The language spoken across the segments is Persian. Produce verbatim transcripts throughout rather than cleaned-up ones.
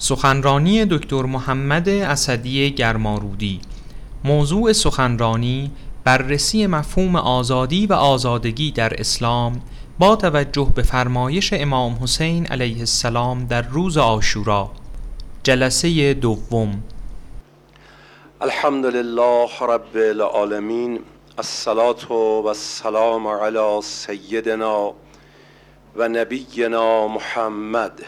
سخنرانی دکتر محمد اسدی گرمارودی. موضوع سخنرانی بررسی مفهوم آزادی و آزادگی در اسلام با توجه به فرمایش امام حسین علیه السلام در روز عاشورا. جلسه دوم. الحمد لله رب العالمین، الصلاة و السلام علی سیدنا و نبینا محمد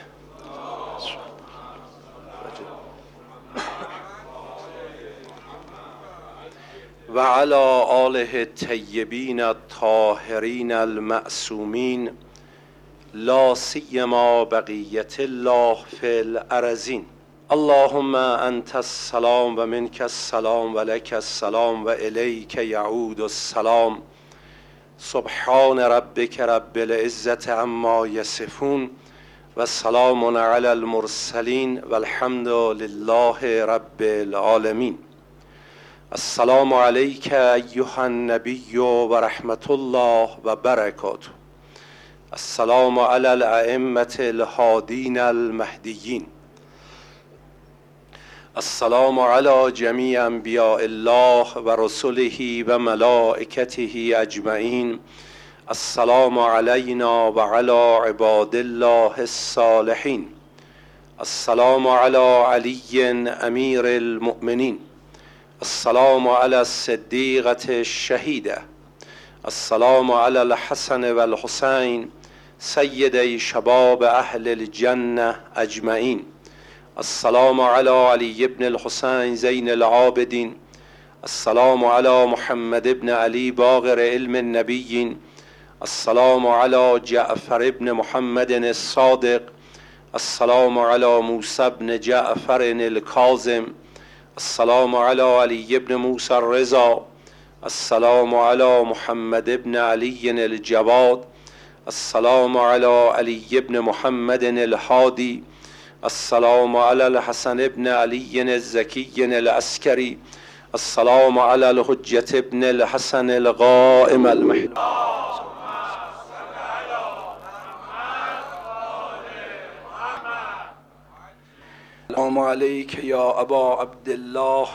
و علی آله الطیبین الطاهرین المعصومین، لا سیما بقیت الله فی الارضین. اللهم انت السلام و منک السلام و لک السلام و الیک یعود السلام. سبحان ربک رب العزة عما یصفون و سلام علی المرسلین و الحمد لله رب العالمین. السلام علیک ایها النبی و رحمت الله و برکاته. السلام علی الائمة الهادین المهدیین. السلام علی جمیع انبیاء الله و رسله و ملائکته اجمعین. السلام علینا و علی عباد الله الصالحین. السلام علی علی امیر المؤمنین. السلام علی الصدیقة الشهیدة. السلام علی الحسن و الحسین سیدی شباب اهل الجنة اجمعین. السلام علی علی ابن الحسین زین العابدین. السلام علی محمد ابن علی باقر علم النبیین. السلام علی جعفر ابن محمد الصادق. السلام علی موسی ابن جعفر الکاظم. السلام علی علی ابن موسی الرضا. السلام علی محمد ابن علی الجواد. السلام علی علی ابن محمد الهادی. السلام علی الحسن ابن علی الزکی العسکری. السلام علی الحجة ابن الحسن القائم المهدی. السلام علیک یا ابا عبدالله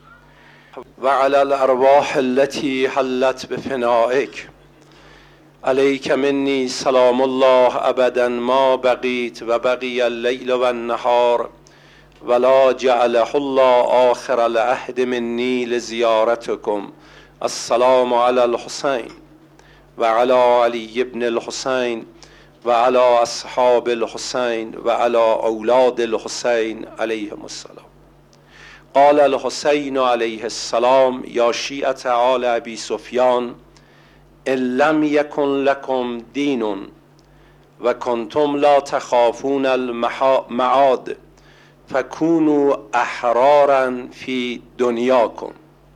و علی الارواح التي حلت بفنائک. علیک منی سلام الله ابدا ما بقیت و بقی اللیل و النهار ولا جعله الله آخر العهد منی لزیارتکم. السلام علی الحسین و علی علی ابن الحسین و علی اصحاب الحسین و علی اولاد الحسین علیهم السلام. قال الحسین علیه السلام یا شیعة آل ابی سفیان ان لم یکن لکم دین و کنتم لا تخافون المعاد فکونوا احرارا فی دنیاکم.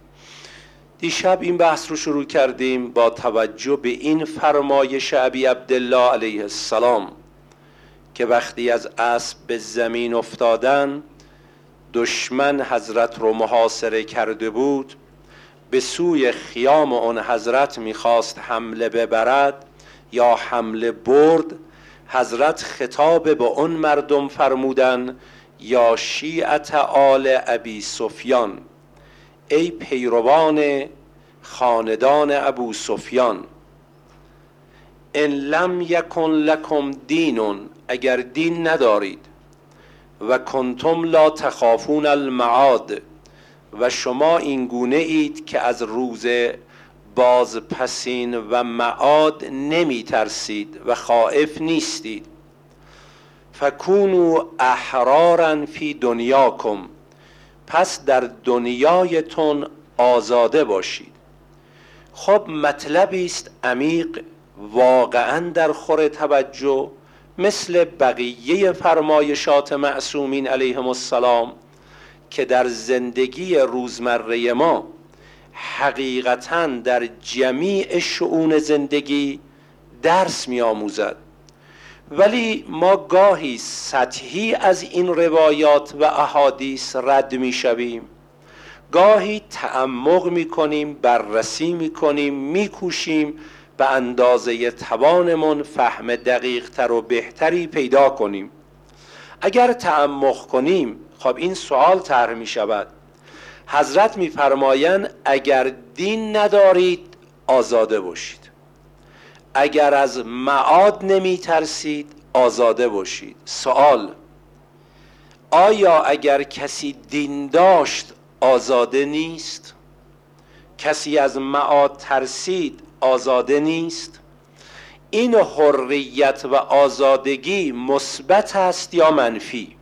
دیشب این بحث رو شروع کردیم با توجه به این فرمایش ابی عبدالله علیه السلام که وقتی از اسب به زمین افتادن دشمن حضرت رو محاصره کرده بود، به سوی خیام اون حضرت میخواست حمله ببرد یا حمله برد، حضرت خطاب به اون مردم فرمودن یا شیعة آل ابی سفیان، ای پیروان خاندان ابو سفیان، ان لم یکن لکم دین، اگر دین ندارید، و کنتم لا تخافون المعاد، و شما این گونه اید که از روز بازپسین و معاد نمی ترسید و خائف نیستید، فکونوا احرارا فی دنیاکم، پس در دنیایتون آزاده باشید. خب مطلبی است عمیق، واقعا در خور توجه، مثل بقیه فرمایشات معصومین علیهم السلام که در زندگی روزمره ما حقیقتاً در جمیع شؤون زندگی درس می آموزد. ولی ما گاهی سطحی از این روایات و احادیث رد می شویم، گاهی تعمق می کنیم، بررسی می کنیم، می کوشیم به اندازه توانمون فهم دقیق تر و بهتری پیدا کنیم. اگر تعمق کنیم، خب این سوال طرح می شود. حضرت می فرمایند اگر دین ندارید آزاده باشید، اگر از معاد نمی ترسید آزاده باشید. سوال: آیا اگر کسی دین داشت آزاده نیست؟ کسی از معاد ترسید آزاده نیست؟ این حریت و آزادگی مثبت است یا منفی؟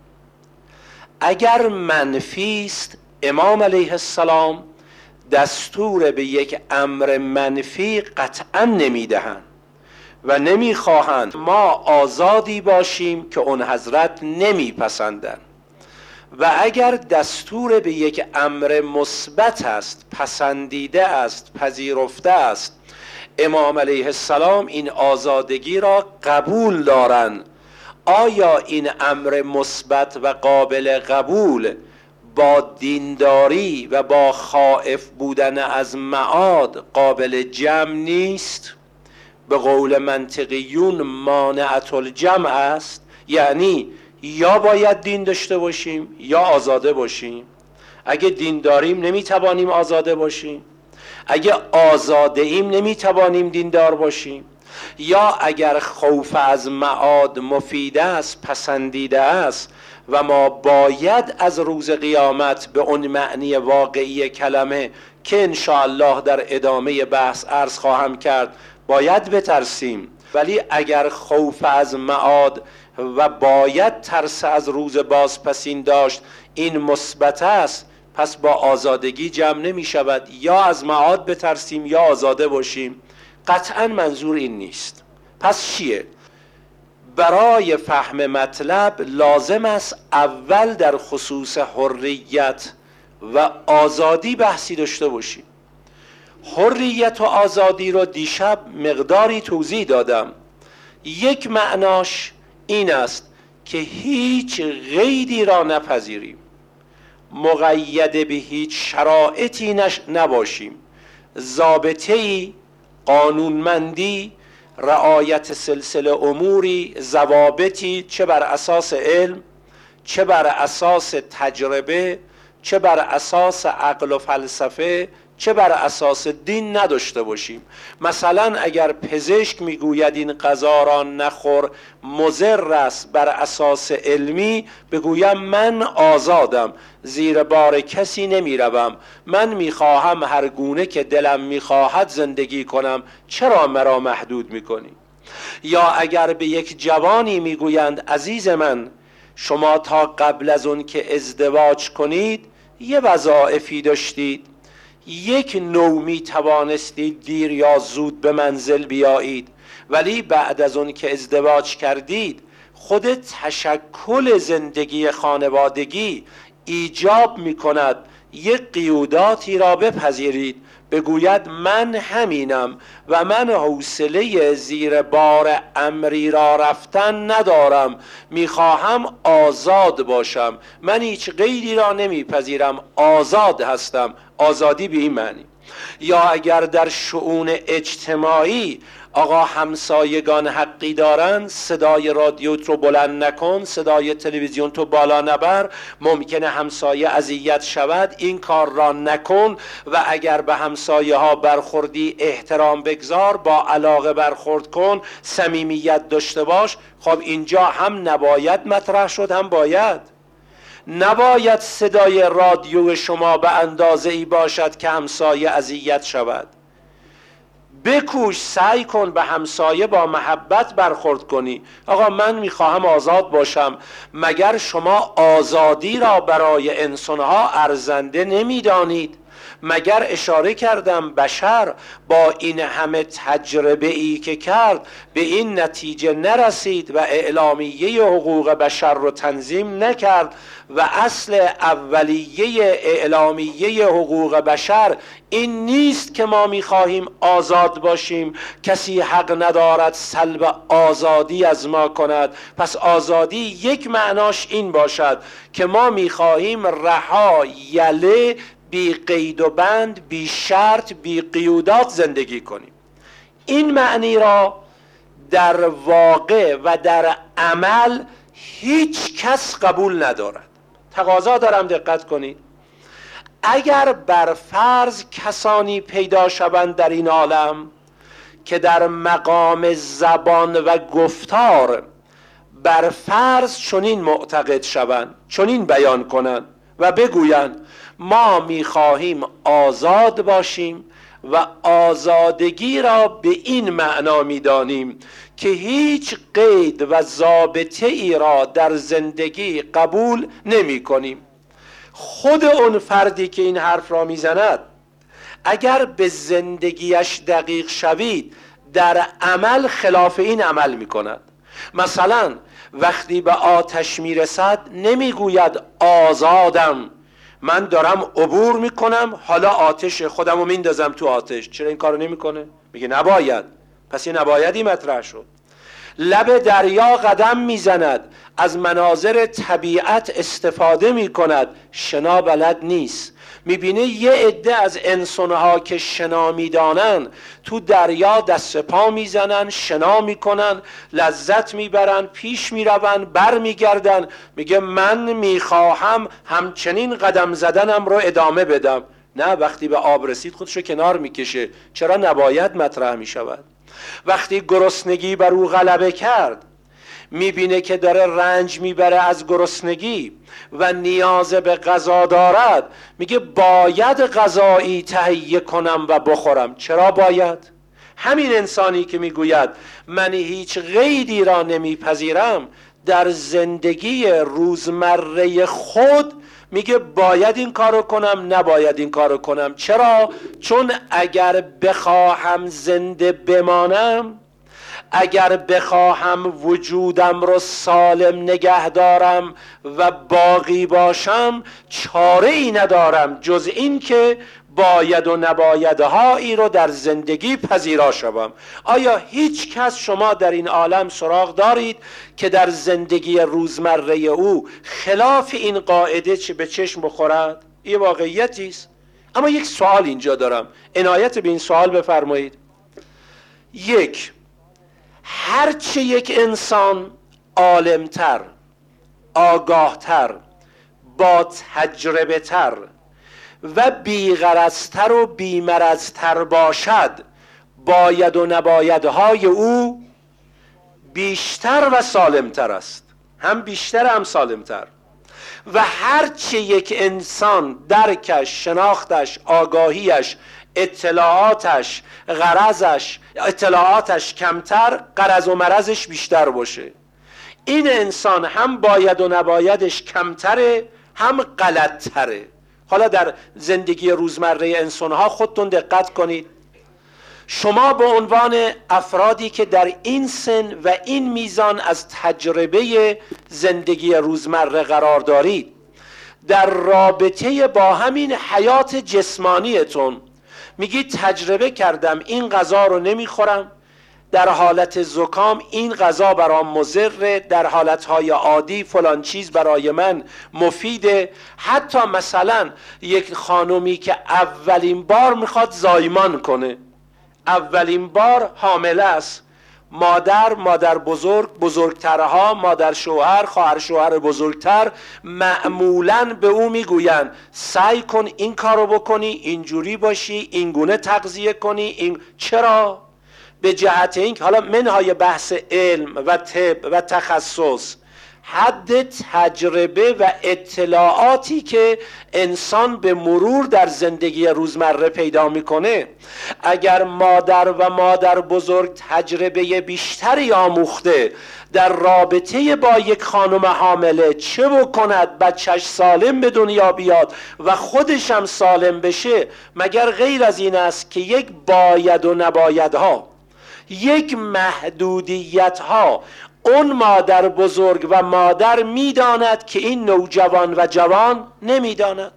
اگر منفی است، امام علیه السلام دستور به یک امر منفی قطعا نمیدهند و نمیخواهند ما آزادی باشیم که اون حضرت نمیپسندند. و اگر دستور به یک امر مثبت است، پسندیده است، پذیرفته است، امام علیه السلام این آزادگی را قبول دارند. آیا این امر مثبت و قابل قبول با دینداری و با خائف بودن از معاد قابل جمع نیست؟ به قول منطقیون مانعة الجمع است. یعنی یا باید دین داشته باشیم یا آزاده باشیم. اگه دین داریم نمیتوانیم آزاده باشیم، اگه آزاده ایم نمیتوانیم دیندار باشیم. یا اگر خوف از معاد مفید است، پسندیده است و ما باید از روز قیامت به اون معنی واقعی کلمه که انشاءالله در ادامه بحث عرض خواهم کرد باید بترسیم، ولی اگر خوف از معاد و باید ترس از روز بازپسین داشت این مثبت است، پس با آزادگی جمع نمی شود. یا از معاد بترسیم یا آزاده باشیم. قطعا منظور این نیست. پس چیه؟ برای فهم مطلب لازم است اول در خصوص حریت و آزادی بحثی داشته باشیم. حریت و آزادی رو دیشب مقداری توضیح دادم. یک معناش این است که هیچ قیدی را نپذیریم، مقید به هیچ شرایطی نباشیم، ضابطه‌ای، قانونمندی، رعایت سلسله اموری، ضوابطی، چه بر اساس علم، چه بر اساس تجربه، چه بر اساس عقل و فلسفه، چه بر اساس دین نداشته باشیم. مثلا اگر پزشک میگوید این غذا را نخور مضر است، بر اساس علمی بگویم من آزادم، زیر بار کسی نمیروم، من میخواهم هر گونه که دلم میخواهد زندگی کنم، چرا مرا محدود میکنی؟ یا اگر به یک جوانی میگویند عزیز من شما تا قبل از اون که ازدواج کنید یه وظایفی داشتید، یک نومی توانستید دیر یا زود به منزل بیایید، ولی بعد از اون که ازدواج کردید خود تشکل زندگی خانوادگی ایجاب می کند یک قیوداتی را بپذیرید. بگوید من همینم و من حوصله زیر بار امری را رفتن ندارم، میخواهم آزاد باشم، من هیچ قیدی را نمیپذیرم، آزاد هستم. آزادی به این معنی. یا اگر در شؤون اجتماعی آقا همسایگان حقی دارن، صدای رادیوت رو بلند نکن، صدای تلویزیون تو بالا نبر، ممکنه همسایه اذیت شود، این کار را نکن، و اگر به همسایه ها برخوردی احترام بگذار، با علاقه برخورد کن، صمیمیت داشته باش. خب اینجا هم نباید مطرح شد هم باید. نباید صدای رادیو شما به اندازه ای باشد که همسایه اذیت شود. بکوش، سعی کن به همسایه با محبت برخورد کنی. آقا من میخواهم آزاد باشم. مگر شما آزادی را برای انسانها ارزنده نمیدانید؟ مگر اشاره کردم بشر با این همه تجربه ای که کرد به این نتیجه نرسید و اعلامیه حقوق بشر رو تنظیم نکرد و اصل اولیه اعلامیه حقوق بشر این نیست که ما میخواهیم آزاد باشیم، کسی حق ندارد سلب آزادی از ما کند. پس آزادی یک معناش این باشد که ما میخواهیم رها، یله، بی قید و بند، بی شرط، بی قیودات زندگی کنیم. این معنی را در واقع و در عمل هیچ کس قبول ندارد. تقاضا دارم دقت کنید. اگر بر فرض کسانی پیدا شوند در این عالم که در مقام زبان و گفتار بر فرض چنین معتقد شوند، چنین بیان کنند و بگویند ما میخواهیم آزاد باشیم و آزادگی را به این معنا میدانیم که هیچ قید و ضابطه ای را در زندگی قبول نمی کنیم. خود اون فردی که این حرف را میزند اگر به زندگیش دقیق شوید در عمل خلاف این عمل میکند. مثلا وقتی به آتش میرسد نمیگوید آزادم، من دارم عبور میکنم، حالا آتش خودمو میندازم تو آتش. چرا این کارو نمیکنه؟ میگه نباید. پس این نبایدی مطرح شد. لب دریا قدم میزند، از مناظر طبیعت استفاده میکند، شنا بلد نیست. میبینه یه عده از انسانها که شنا میدانن تو دریا دست پا میزنن، شنا میکنن، لذت میبرن، پیش میرون، بر میگردن. میگه من میخواهم همچنین قدم زدنم رو ادامه بدم. نه، وقتی به آب رسید خودشو کنار میکشه. چرا نباید مطرح میشود؟ وقتی گرسنگی بر او غلبه کرد میبینه که داره رنج میبره از گرسنگی و نیاز به غذا دارد، میگه باید غذایی تهیه کنم و بخورم. چرا باید؟ همین انسانی که میگوید من هیچ قیدی را نمیپذیرم در زندگی روزمره خود میگه باید این کارو کنم، نباید این کارو کنم. چرا؟ چون اگر بخواهم زنده بمانم، اگر بخواهم وجودم رو سالم نگه دارم و باقی باشم، چاره ای ندارم جز این که باید و نبایدهایی رو در زندگی پذیرا شوم. آیا هیچ کس شما در این عالم سراغ دارید که در زندگی روزمره او خلاف این قاعده چه به چشم بخورد؟ این واقعیتی است. اما یک سوال اینجا دارم، عنایت به این سوال بفرمایید. یک، هرچه یک انسان عالمتر، آگاهتر، با تجربه تر و بیغرضتر و بیمرضتر باشد، باید و نبایدهای او بیشتر و سالمتر است. هم بیشتر هم سالمتر. و هرچه یک انسان درکش، شناختش، آگاهیش، اطلاعاتش، غرضش، اطلاعاتش کمتر، غرض و مرضش بیشتر باشه، این انسان هم باید و نبایدش کمتره، هم غلطتره. حالا در زندگی روزمره انسانها خودتون دقت کنید. شما به عنوان افرادی که در این سن و این میزان از تجربه زندگی روزمره قرار دارید، در رابطه با همین حیات جسمانیتون میگید تجربه کردم این غذا رو نمیخورم، در حالت زکام این غذا برام مضره، در حالتهای عادی فلان چیز برای من مفیده. حتی مثلا یک خانومی که اولین بار میخواد زایمان کنه، اولین بار حامله است، مادر، مادر بزرگ، بزرگترها، مادر شوهر، خواهر شوهر بزرگتر معمولاً به او میگوین سعی کن این کارو بکنی، اینجوری باشی، اینگونه تغذیه کنی. این چرا؟ به جهت این که حالا منهای بحث علم و طب و تخصص، حد تجربه و اطلاعاتی که انسان به مرور در زندگی روزمره پیدا میکنه، اگر مادر و مادر بزرگ تجربه بیشتری آموخته در رابطه با یک خانم حامله چه بکند بچهش سالم به دنیا بیاد و خودش هم سالم بشه، مگر غیر از این است که یک باید و نبایدها، یک محدودیت ها اون مادر بزرگ و مادر میداند که این نوجوان و جوان نمیداند.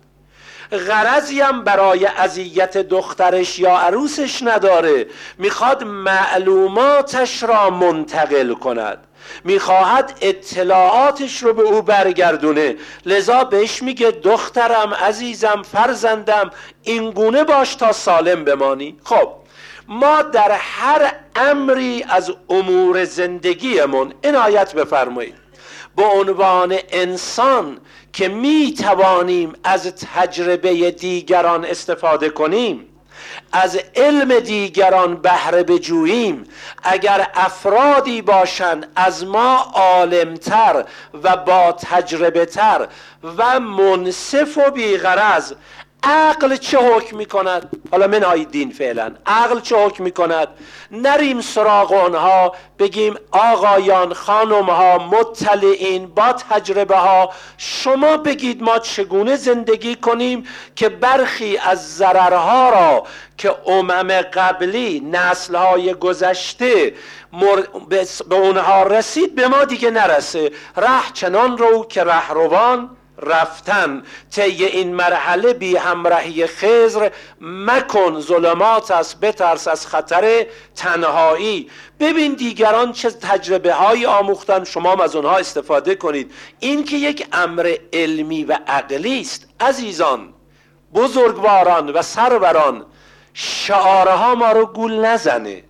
غرضی هم برای اذیت دخترش یا عروسش نداره، میخواد معلوماتش را منتقل کند، میخواهد اطلاعاتش رو به او برگردونه. لذا بهش میگه دخترم، عزیزم، فرزندم، اینگونه باش تا سالم بمانی. خب ما در هر امری از امور زندگیمون عنایت بفرمایید، به عنوان انسان که می توانیم از تجربه دیگران استفاده کنیم، از علم دیگران بهره بجوییم، اگر افرادی باشند از ما عالمتر و با تجربه تر و منصف و بیغرض، عقل چه حکم میکند؟ حالا منهای دین فعلا عقل چه حکم میکند؟ نریم سراغ اونها بگیم آقایان خانمها مطلعین با تجربه ها، شما بگید ما چگونه زندگی کنیم که برخی از ضررها را که امم قبلی نسلهای گذشته مر... به اونها رسید به ما دیگه نرسه. ره چنان رو که رهروان رفتن، طی این مرحله بی همراهی خضر مکن، ظلمات است بترس از خطر تنهایی. ببین دیگران چه تجربه هایی آموختن، شما هم از اونها استفاده کنید. این که یک امر علمی و عقلی است. عزیزان بزرگواران و سروران، شعارها ما رو گول نزنه،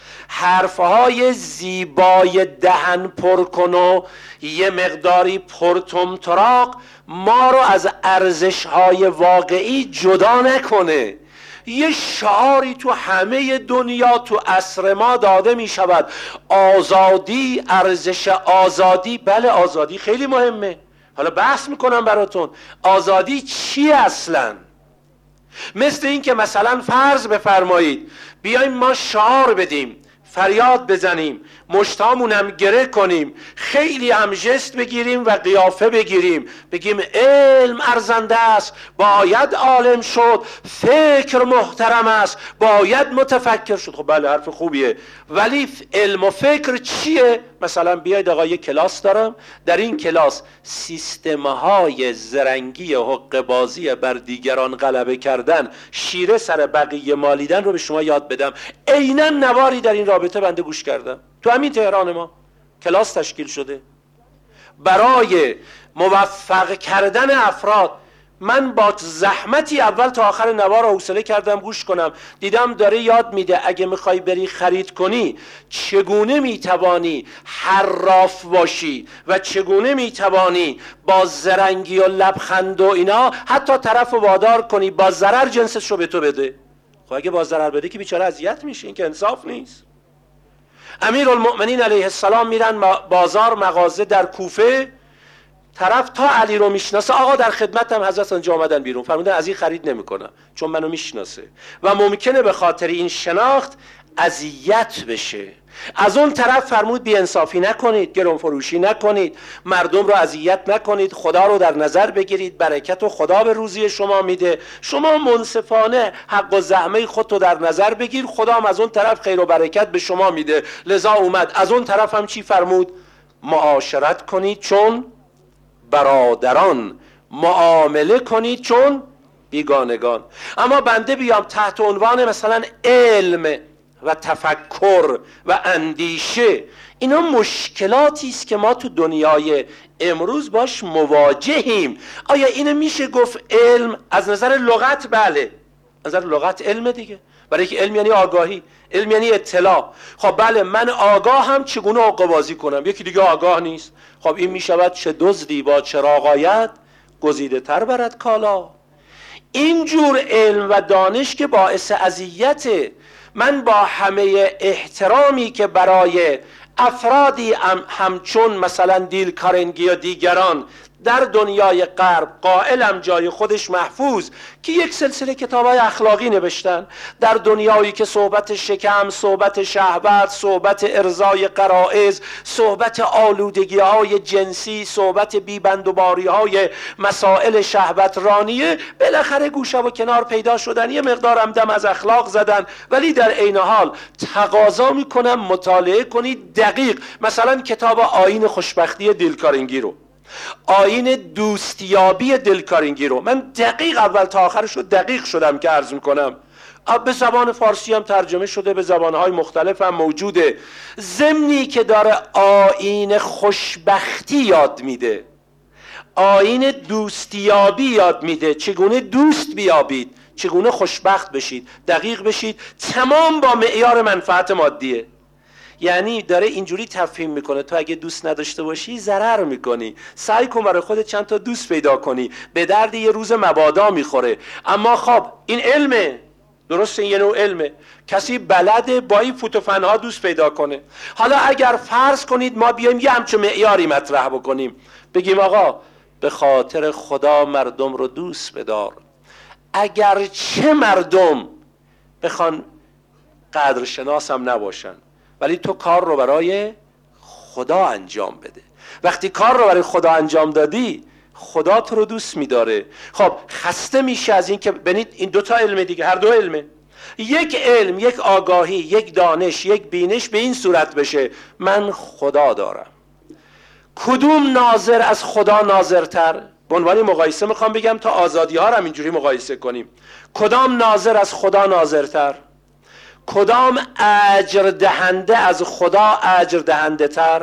حرفهای زیبای دهن پر کن و یه مقداری پرتمطراق ما رو از ارزشهای واقعی جدا نکنه. یه شعاری تو همه دنیا تو عصر ما داده می شود، آزادی، ارزش آزادی. بله آزادی خیلی مهمه، حالا بحث میکنم براتون آزادی چی اصلا. مثل این که مثلا فرض بفرمایید بیایم ما شعار بدیم، فریاد بزنیم، مشتامونم گره کنیم، خیلی هم جست بگیریم و قیافه بگیریم، بگیم علم ارزنده است، باید عالم شد، فکر محترم است، باید متفکر شد. خب بله حرف خوبیه، ولی علم و فکر چیه؟ مثلا بیاید آقا یک کلاس دارم، در این کلاس سیستمهای زرنگی حقه بازی بر دیگران غلبه کردن، شیره سر بقیه مالیدن رو به شما یاد بدم. عیناً نواری در این رابطه بنده گوش کردم، تو همین تهران ما کلاس تشکیل شده برای موفق کردن افراد. من با زحمتی اول تا آخر نوار رو حوصله کردم گوش کنم، دیدم داره یاد میده اگه میخوای بری خرید کنی چگونه میتوانی حراف باشی و چگونه میتوانی با زرنگی و لبخند و اینا حتی طرف رو وادار کنی با ضرر جنسش رو به تو بده. خب اگه با ضرر بده که بیچاره اذیت میشه، این که انصاف نیست. امیرالمؤمنین علیه السلام میرن بازار مغازه در کوفه، طرف تا علی رو میشناسه، آقا در خدمتم حضرت اینجا آمدن بیرون، فرمودن از این خرید نمیکنم چون منو میشناسه و ممکنه به خاطر این شناخت اذیت بشه. از اون طرف فرمود بی انصافی نکنید، گران فروشی نکنید، مردم رو اذیت نکنید، خدا رو در نظر بگیرید، برکت و خدا به روزی شما میده، شما منصفانه حق و زحمه خود رو در نظر بگیر، خدا هم از اون طرف خیر و برکت به شما میده. لذا اومد از اون طرف هم چی فرمود؟ معاشرت کنید چون برادران، معامله کنید چون بیگانگان. اما بنده بیام تحت عنوان مثلا علم و تفکر و اندیشه، اینا مشکلاتی است که ما تو دنیای امروز باش مواجهیم. آیا اینو میشه گفت علم از نظر لغت؟ بله از نظر لغت علم دیگه، برای که علم یعنی آگاهی، علم یعنی اطلاع. خب بله من آگاه هم چگونه حقه بازی کنم، یکی دیگه آگاه نیست. خب این میشود چه دزدی با چراغ آید گزیده تر برد کالا. اینجور علم و دانش که باعث اذیته. من با همه احترامی که برای افرادی هم همچون مثلا دیل کارنگی و دیگران در دنیای غرب قائلم جای خودش محفوظ که یک سلسله کتاب‌های اخلاقی نوشتن، در دنیایی که صحبت شکم، صحبت شهوت، صحبت ارضای غرایز، صحبت آلودگی‌های جنسی، صحبت بی‌بندوباری‌های مسائل شهوت رانیه، بالاخره گوشه و کنار پیدا شدن، یه مقدار هم دم از اخلاق زدن، ولی در عین حال تقاضا میکنم مطالعه کنید دقیق. مثلا کتاب آیین خوشبختی دیل کارنگی رو، آیین دوستیابی دیل کارنگی رو من دقیق اول تا آخرش رو دقیق شدم که عرض میکنم. به زبان فارسی هم ترجمه شده، به زبانهای مختلف هم موجوده. ضمنی که داره آیین خوشبختی یاد میده، آیین دوستیابی یاد میده، چگونه دوست بیابید، چگونه خوشبخت بشید، دقیق بشید، تمام با معیار منفعت مادیه. یعنی داره اینجوری تفهیم میکنه تو اگه دوست نداشته باشی ضرر میکنی، سعی کن برای خودت چند تا دوست پیدا کنی، به درد یه روز مبادا میخوره. اما خب این علمه، درسته، یه نوع علمه، کسی بلده با این فوتوفنها دوست پیدا کنه. حالا اگر فرض کنید ما بیایم یه همچون معیاری مطرح بکنیم، بگیم آقا به خاطر خدا مردم رو دوست بدار، اگر چه مردم بخوان قدرشناس هم نباشن، ولی تو کار رو برای خدا انجام بده. وقتی کار رو برای خدا انجام دادی خدا تو رو دوست میداره. خب خسته میشه از این که ببینید این دوتا علم دیگه، هر دو علمه. یک علم، یک آگاهی، یک دانش، یک بینش به این صورت بشه من خدا دارم. کدوم ناظر از خدا ناظرتر؟ به عنوان مقایسه میخوام بگم تا آزادی ها رو هم اینجوری مقایسه کنیم. کدام ناظر از خدا ناظرتر؟ کدام اجر دهنده از خدا اجر دهنده تر؟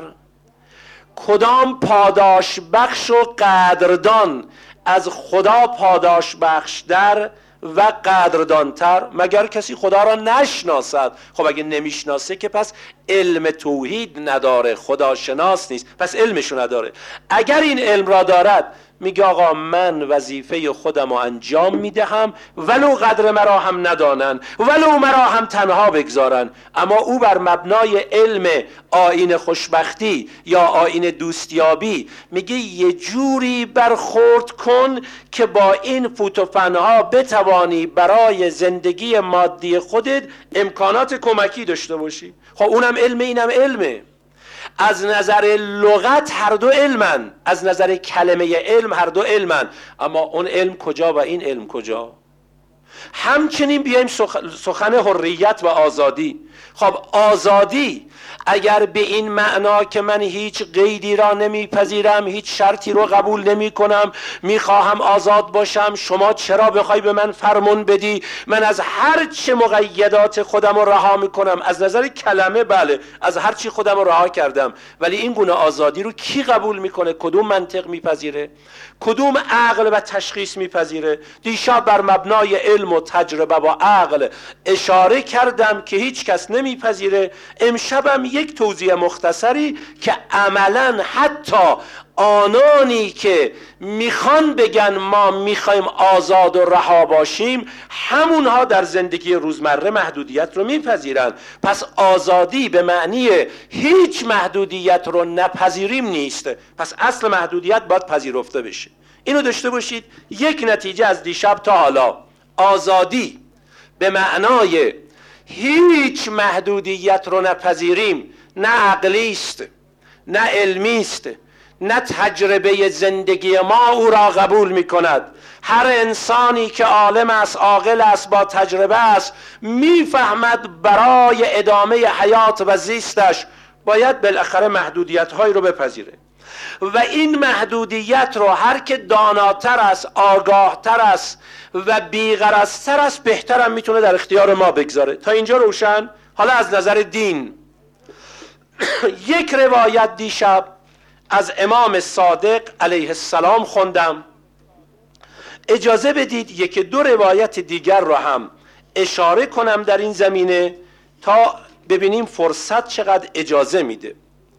کدام پاداش بخش و قدردان از خدا پاداش بخش در و قدردانتر؟ مگر کسی خدا را نشناسد؟ خب اگه نمیشناسه که پس علم توحید نداره، خدا شناس نیست، پس علمشو نداره. اگر این علم را دارد میگه آقا من وظیفه خودم رو انجام میدهم ولو قدر مرا هم ندانن، ولو مرا هم تنها بگذارن. اما او بر مبنای علم آیین خوشبختی یا آیین دوستیابی میگه یه جوری برخورد کن که با این فوتوفنها بتوانی برای زندگی مادی خودت امکانات کمکی داشته باشی. خب اونم علم، اینم علمه. از نظر لغت هر دو علمن، از نظر کلمه علم هر دو علمن، اما اون علم کجا و این علم کجا؟ همچنین بیایم سخن حریت و آزادی. خب آزادی اگر به این معنا که من هیچ قیدی را نمیپذیرم، هیچ شرطی رو قبول نمی کنم، میخواهم آزاد باشم، شما چرا بخوای به من فرمان بدی، من از هر چه مقیدات خودم رو رها میکنم. از نظر کلمه بله، از هر چی خودم رو رها کردم، ولی این گونه آزادی رو کی قبول میکنه؟ کدوم منطق میپذیره؟ کدوم عقل و تشخیص میپذیره؟ دیشب بر مبنای علم و تجربه و عقل اشاره کردم که هیچ کس نمیپذیره. امشبم یک توضیح مختصری که عملاً حتی آنانی که میخوان بگن ما میخوایم آزاد و رها باشیم، همونها در زندگی روزمره محدودیت رو میپذیرن. پس آزادی به معنی هیچ محدودیت رو نپذیریم نیست، پس اصل محدودیت باید پذیرفته بشه. اینو داشته باشید. یک نتیجه از دیشب تا حالا، آزادی به معنای هیچ محدودیت رو نپذیریم، نه عقلی است، نه علمی است، نه تجربه زندگی ما او را قبول می کند. هر انسانی که عالم است، عاقل است، با تجربه است، میفهمد برای ادامه حیات و زیستش باید بالاخره محدودیت هایی رو بپذیره. و این محدودیت رو هر که داناتر است، آگاهتر است و بیغرضتر است، بهترم میتونه در اختیار ما بگذاره. تا اینجا روشن؟ حالا از نظر دین یک روایت دیشب از امام صادق علیه السلام خوندم. اجازه بدید یک دو روایت دیگر رو هم اشاره کنم در این زمینه تا ببینیم فرصت چقدر اجازه میده.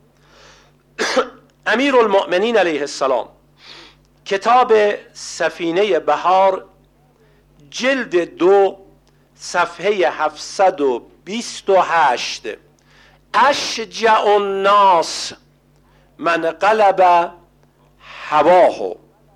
امیر المؤمنین علیه السلام کتاب سفینه بهار جلد دو صفحه هفتصد و بیست و هشت: اشجع الناس من قلب هواه.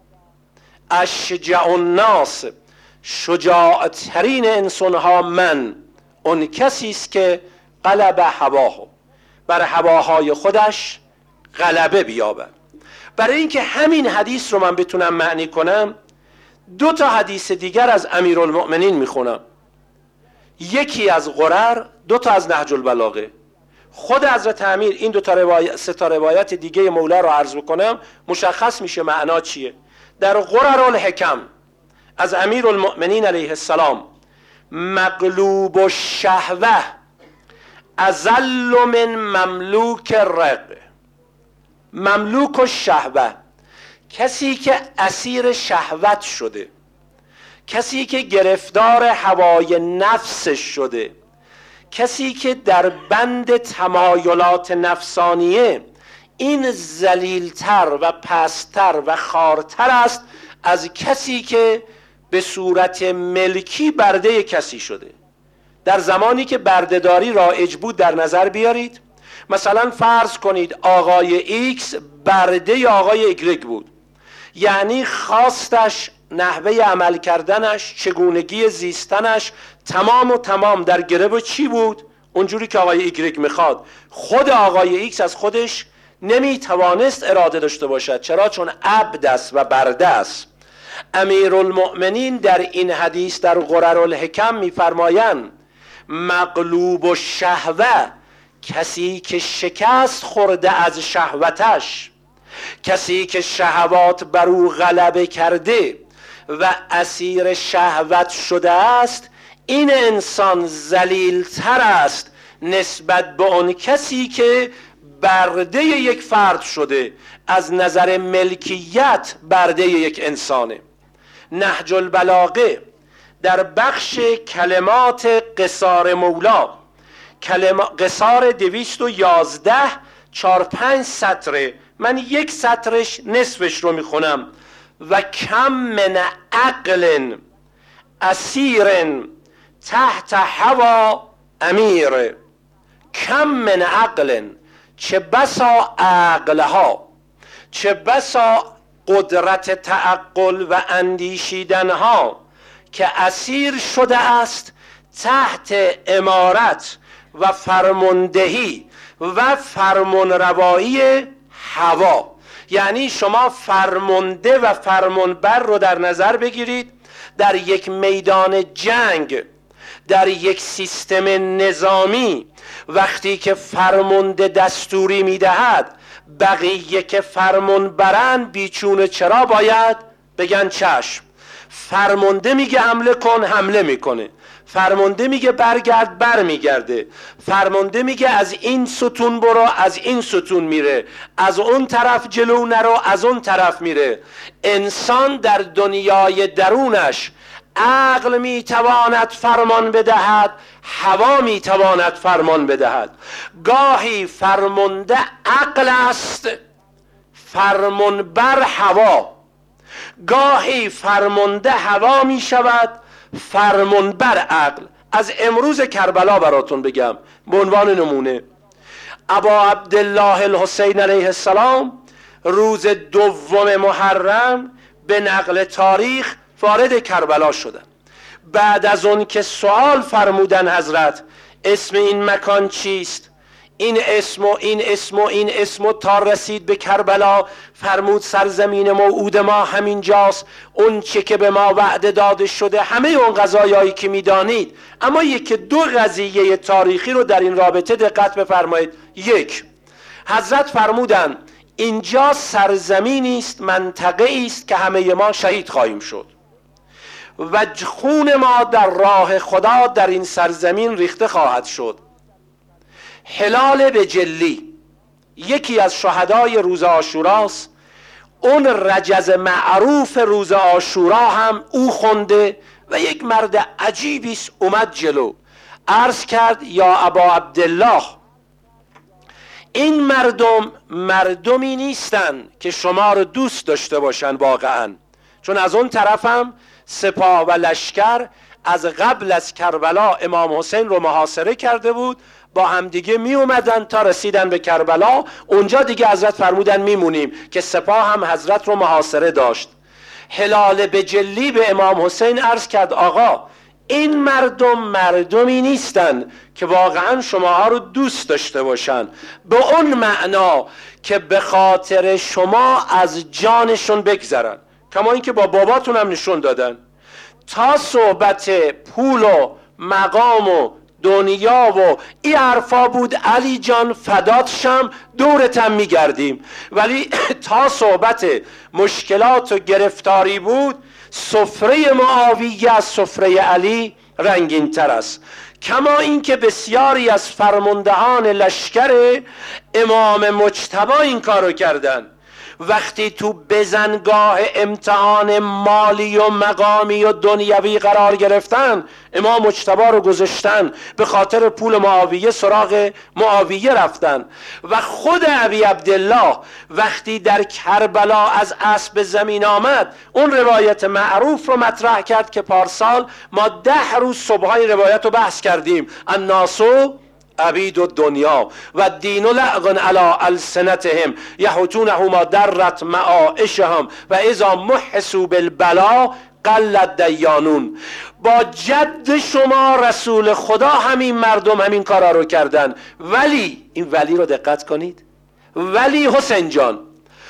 اشجع الناس، شجاعترین انسانها من، اون کسی است که قلب هواه، بر هواهای خودش غلبه بیابد. برای اینکه همین حدیث رو من بتونم معنی کنم، دو تا حدیث دیگر از امیرالمؤمنین میخونم، یکی از غرر، دو تا از نهج البلاغه. خود حضرت امیر این دو تا روایت، سه تا روایت دیگه مولا رو عرض بکنم، مشخص میشه معنا چیه. در غرر الحکم از امیرالمؤمنین علیه السلام: مغلوب الشهوه اذل من مملوک الرق. مملوک الشهوه، کسی که اسیر شهوت شده، کسی که گرفتار هوای نفسش شده، کسی که در بند تمایلات نفسانیه، این ذلیل‌تر و پست‌تر و خارتر است از کسی که به صورت ملکی برده کسی شده. در زمانی که بردهداری رایج بود در نظر بیارید، مثلا فرض کنید آقای ایکس برده آقای ایگرگ بود، یعنی خواستش، نحوه عمل کردنش، چگونگی زیستنش تمام و تمام در گرو چی بود؟ اونجوری که آقای ایگرگ میخواد. خود آقای ایکس از خودش نمیتوانست اراده داشته باشد. چرا؟ چون عبد است و برده است. امیرالمؤمنین در این حدیث در غررالحکم میفرمایند مغلوب الشهوه، کسی که شکست خورده از شهوتش، کسی که شهوات بر او غلبه کرده و اسیر شهوت شده است، این انسان ذلیل‌تر است نسبت به اون کسی که برده یک فرد شده، از نظر ملکیت برده یک انسانه. نهج البلاغه در بخش کلمات قصار مولا، کلم... قصار دویست و یازده چار پنج سطره، من یک سطرش نصفش رو میخونم. و کم من عقل اسیر تحت هوا امیر. کم من عقل، چه بسا عقلها، چه بسا قدرت تعقل و اندیشیدنها که اسیر شده است تحت امارت و فرماندهی و فرمانروایی هوا. یعنی شما فرمانده و فرمانبر رو در نظر بگیرید. در یک میدان جنگ، در یک سیستم نظامی، وقتی که فرمانده دستوری میدهد، بقیه که فرمان برند بیچونه چرا باید بگن چشم. فرمانده میگه حمله کن، حمله میکنه. فرمانده میگه برگرد، بر میگرده. فرمانده میگه از این ستون برو، از این ستون میره. از اون طرف جلو نرو، از اون طرف میره. انسان در دنیای درونش عقل میتواند فرمان بدهد، هوا میتواند فرمان بدهد. گاهی فرمانده عقل است، فرمان بر هوا. گاهی فرمانده هوا میشود، فرمان بر عقل. از امروز کربلا براتون بگم به عنوان نمونه. ابا عبدالله الحسین علیه السلام روز دوم محرم به نقل تاریخ وارد کربلا شدن. بعد از اون که سوال فرمودن حضرت اسم این مکان چیست، این اسم و این اسم و این اسم و تا رسید به کربلا، فرمود سرزمین موعود ما همین جاست، اون چه که به ما وعده داده شده، همه اون قضایایی که میدانید. اما یک دو قضیه تاریخی رو در این رابطه دقت بفرمایید. یک، حضرت فرمودن اینجا سرزمینی است، منطقه است که همه ما شهید خواهیم شد و خون ما در راه خدا در این سرزمین ریخته خواهد شد. هلال بجلی یکی از شهدای روز عاشوراست. اون رجز معروف روز عاشورا هم او خونده و یک مرد عجیبی است اومد جلو، عرض کرد یا ابا عبدالله، این مردم مردمی نیستن که شما رو دوست داشته باشن واقعا، چون از اون طرفم سپاه و لشکر از قبل از کربلا امام حسین رو محاصره کرده بود، با همدیگه می اومدن تا رسیدن به کربلا. اونجا دیگه حضرت فرمودن میمونیم که سپاه هم حضرت رو محاصره داشت. هلال بجلی به امام حسین عرض کرد آقا این مردم مردمی نیستن که واقعا شماها رو دوست داشته باشن، به اون معنا که به خاطر شما از جانشون بگذرن، کما اینکه با باباتون هم نشون دادن. تا صحبت پول و مقام و دنیا و این حرفا بود علی جان فدات شم دورتم میگردیم، ولی تا صحبت مشکلات و گرفتاری بود سفره معاویه از سفره علی رنگین تر است. کما اینکه بسیاری از فرماندهان لشکر امام مجتبی این کارو کردن. وقتی تو بزنگاه امتحان مالی و مقامی و دنیوی قرار گرفتن، امام مجتبی رو گذاشتن، به خاطر پول معاویه سراغ معاویه رفتن. و خود ابی عبدالله وقتی در کربلا از اسب زمین آمد، اون روایت معروف رو مطرح کرد که پارسال ما ده روز صبحای روایت رو بحث کردیم. الناسو عبید و دنیا و دین و لعقن علی السنتهم یحوتونه ما درت معائشهم و اذا محسوا بالبلا قلت دیانون. با جد شما رسول خدا همین مردم همین کارا رو کردن. ولی این ولی رو دقت کنید، ولی حسین جان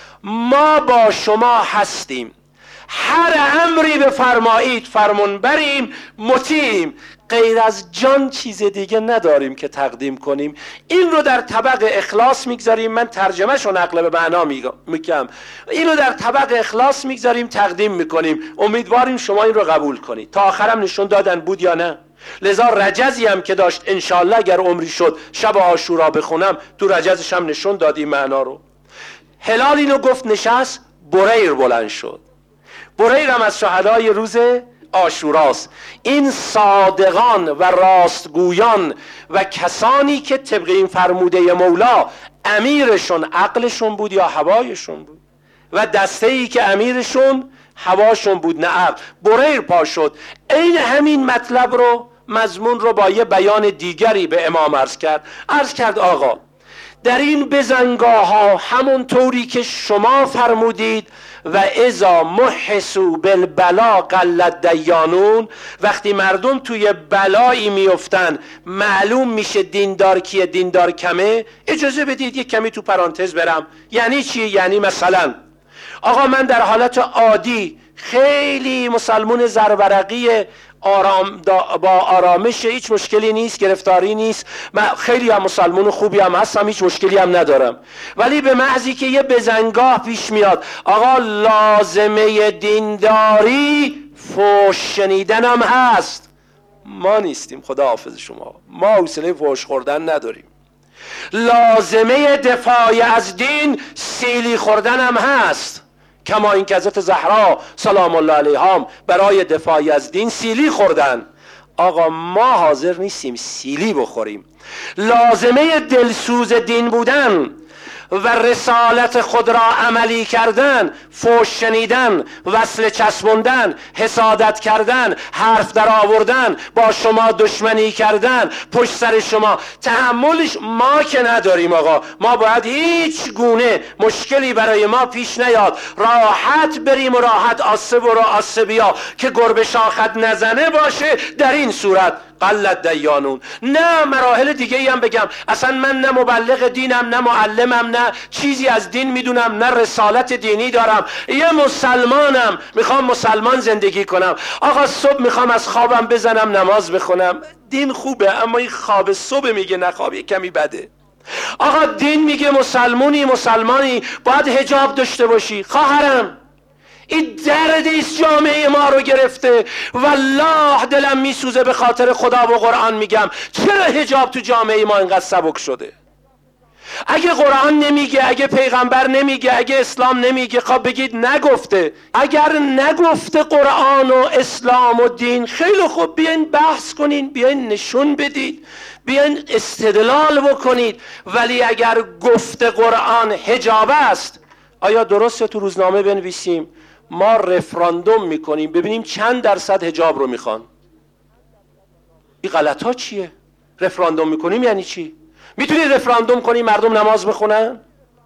ما با شما هستیم، هر امری بفرمایید فرمان بریم، مطیعیم، غیر از جان چیز دیگه نداریم که تقدیم کنیم. این رو در طبق اخلاص میگذاریم، من ترجمهش رو نقل به معنا میگم، این رو در طبق اخلاص میگذاریم تقدیم میکنیم. امیدواریم شما این رو قبول کنید. تا آخرم نشون دادن بود یا نه؟ لذا رجزی هم که داشت انشالله اگر عمری شد شب عاشورا بخونم، تو رجزش هم نشون دادیم معنا رو. هلال اینو گفت نشست، بریر بلند شد. بریر هم از شهدای روز عاشوراست. این صادقان و راستگویان و کسانی که طبق این فرموده مولا امیرشون عقلشون بود یا هوایشون بود، و دسته ای که امیرشون هواشون بود نه عقل. بریر پا شد، این همین مطلب رو مضمون رو با یه بیان دیگری به امام عرض کرد. عرض کرد آقا در این بزنگاه ها همون طوری که شما فرمودید و اذا محسوا بالبلا قلت دیانون، وقتی مردم توی بلایی میفتن معلوم میشه دیندار کیه دیندار کمه. اجازه بدید یک کمی تو پرانتز برم. یعنی چی؟ یعنی مثلا آقا من در حالت عادی خیلی مسلمون زرورقی آرام با آرامش، هیچ مشکلی نیست، گرفتاری نیست، من خیلی هم مسلمون خوبی هم هستم، هیچ مشکلی هم ندارم. ولی به محضی که یه بزنگاه پیش میاد، آقا لازمه دینداری فوش شنیدن هم هست، ما نیستیم، خدا حافظ شما، ما حوصله فوش خوردن نداریم. لازمه دفاع از دین سیلی خوردن هم هست، کما این که حضرت زهرا سلام الله علیها برای دفاع از دین سیلی خوردن. آقا ما حاضر نیستیم سیلی بخوریم. لازمه دلسوز دین بودن و رسالت خود را عملی کردن، فوش شنیدن، وصل چسبوندن، حسادت کردن، حرف در آوردن، با شما دشمنی کردن، پشت سر شما، تحملش ما که نداریم. آقا ما باید هیچ گونه مشکلی برای ما پیش نیاد، راحت بریم و راحت آسه برو آسه بیا، که گربه شاخت نزنه باشه. در این صورت قلت دیانون. نه مراحل دیگه ای هم بگم، اصلا من نه مبلغ دینم، نه معلمم، نه چیزی از دین میدونم، نه رسالت دینی دارم، یه مسلمانم، میخوام مسلمان زندگی کنم. آقا صبح میخوام از خوابم بزنم نماز بخونم، دین خوبه، اما این خواب صبح میگه نه، خواب کمی بده. آقا دین میگه مسلمونی مسلمانی باید حجاب داشته باشی. خواهرم این دردیست جامعه ما رو گرفته، والله دلم میسوزه به خاطر خدا و قرآن میگم، چرا حجاب تو جامعه ما اینقدر سبک شده؟ اگه قرآن نمیگه، اگه پیغمبر نمیگه، اگه اسلام نمیگه، خب بگید نگفته. اگر نگفته قرآن و اسلام و دین، خیلی خوب بیاین بحث کنین، بیاین نشون بدید، بیاین استدلال بکنید. ولی اگر گفته قرآن حجاب است، آیا درسته تو روزنامه بنویسیم ما رفراندوم میکنیم ببینیم چند درصد حجاب رو میخوان؟ این غلط ها چیه؟ رفراندوم میکنیم یعنی چی؟ میتونی رفراندوم کنی مردم نماز بخونن؟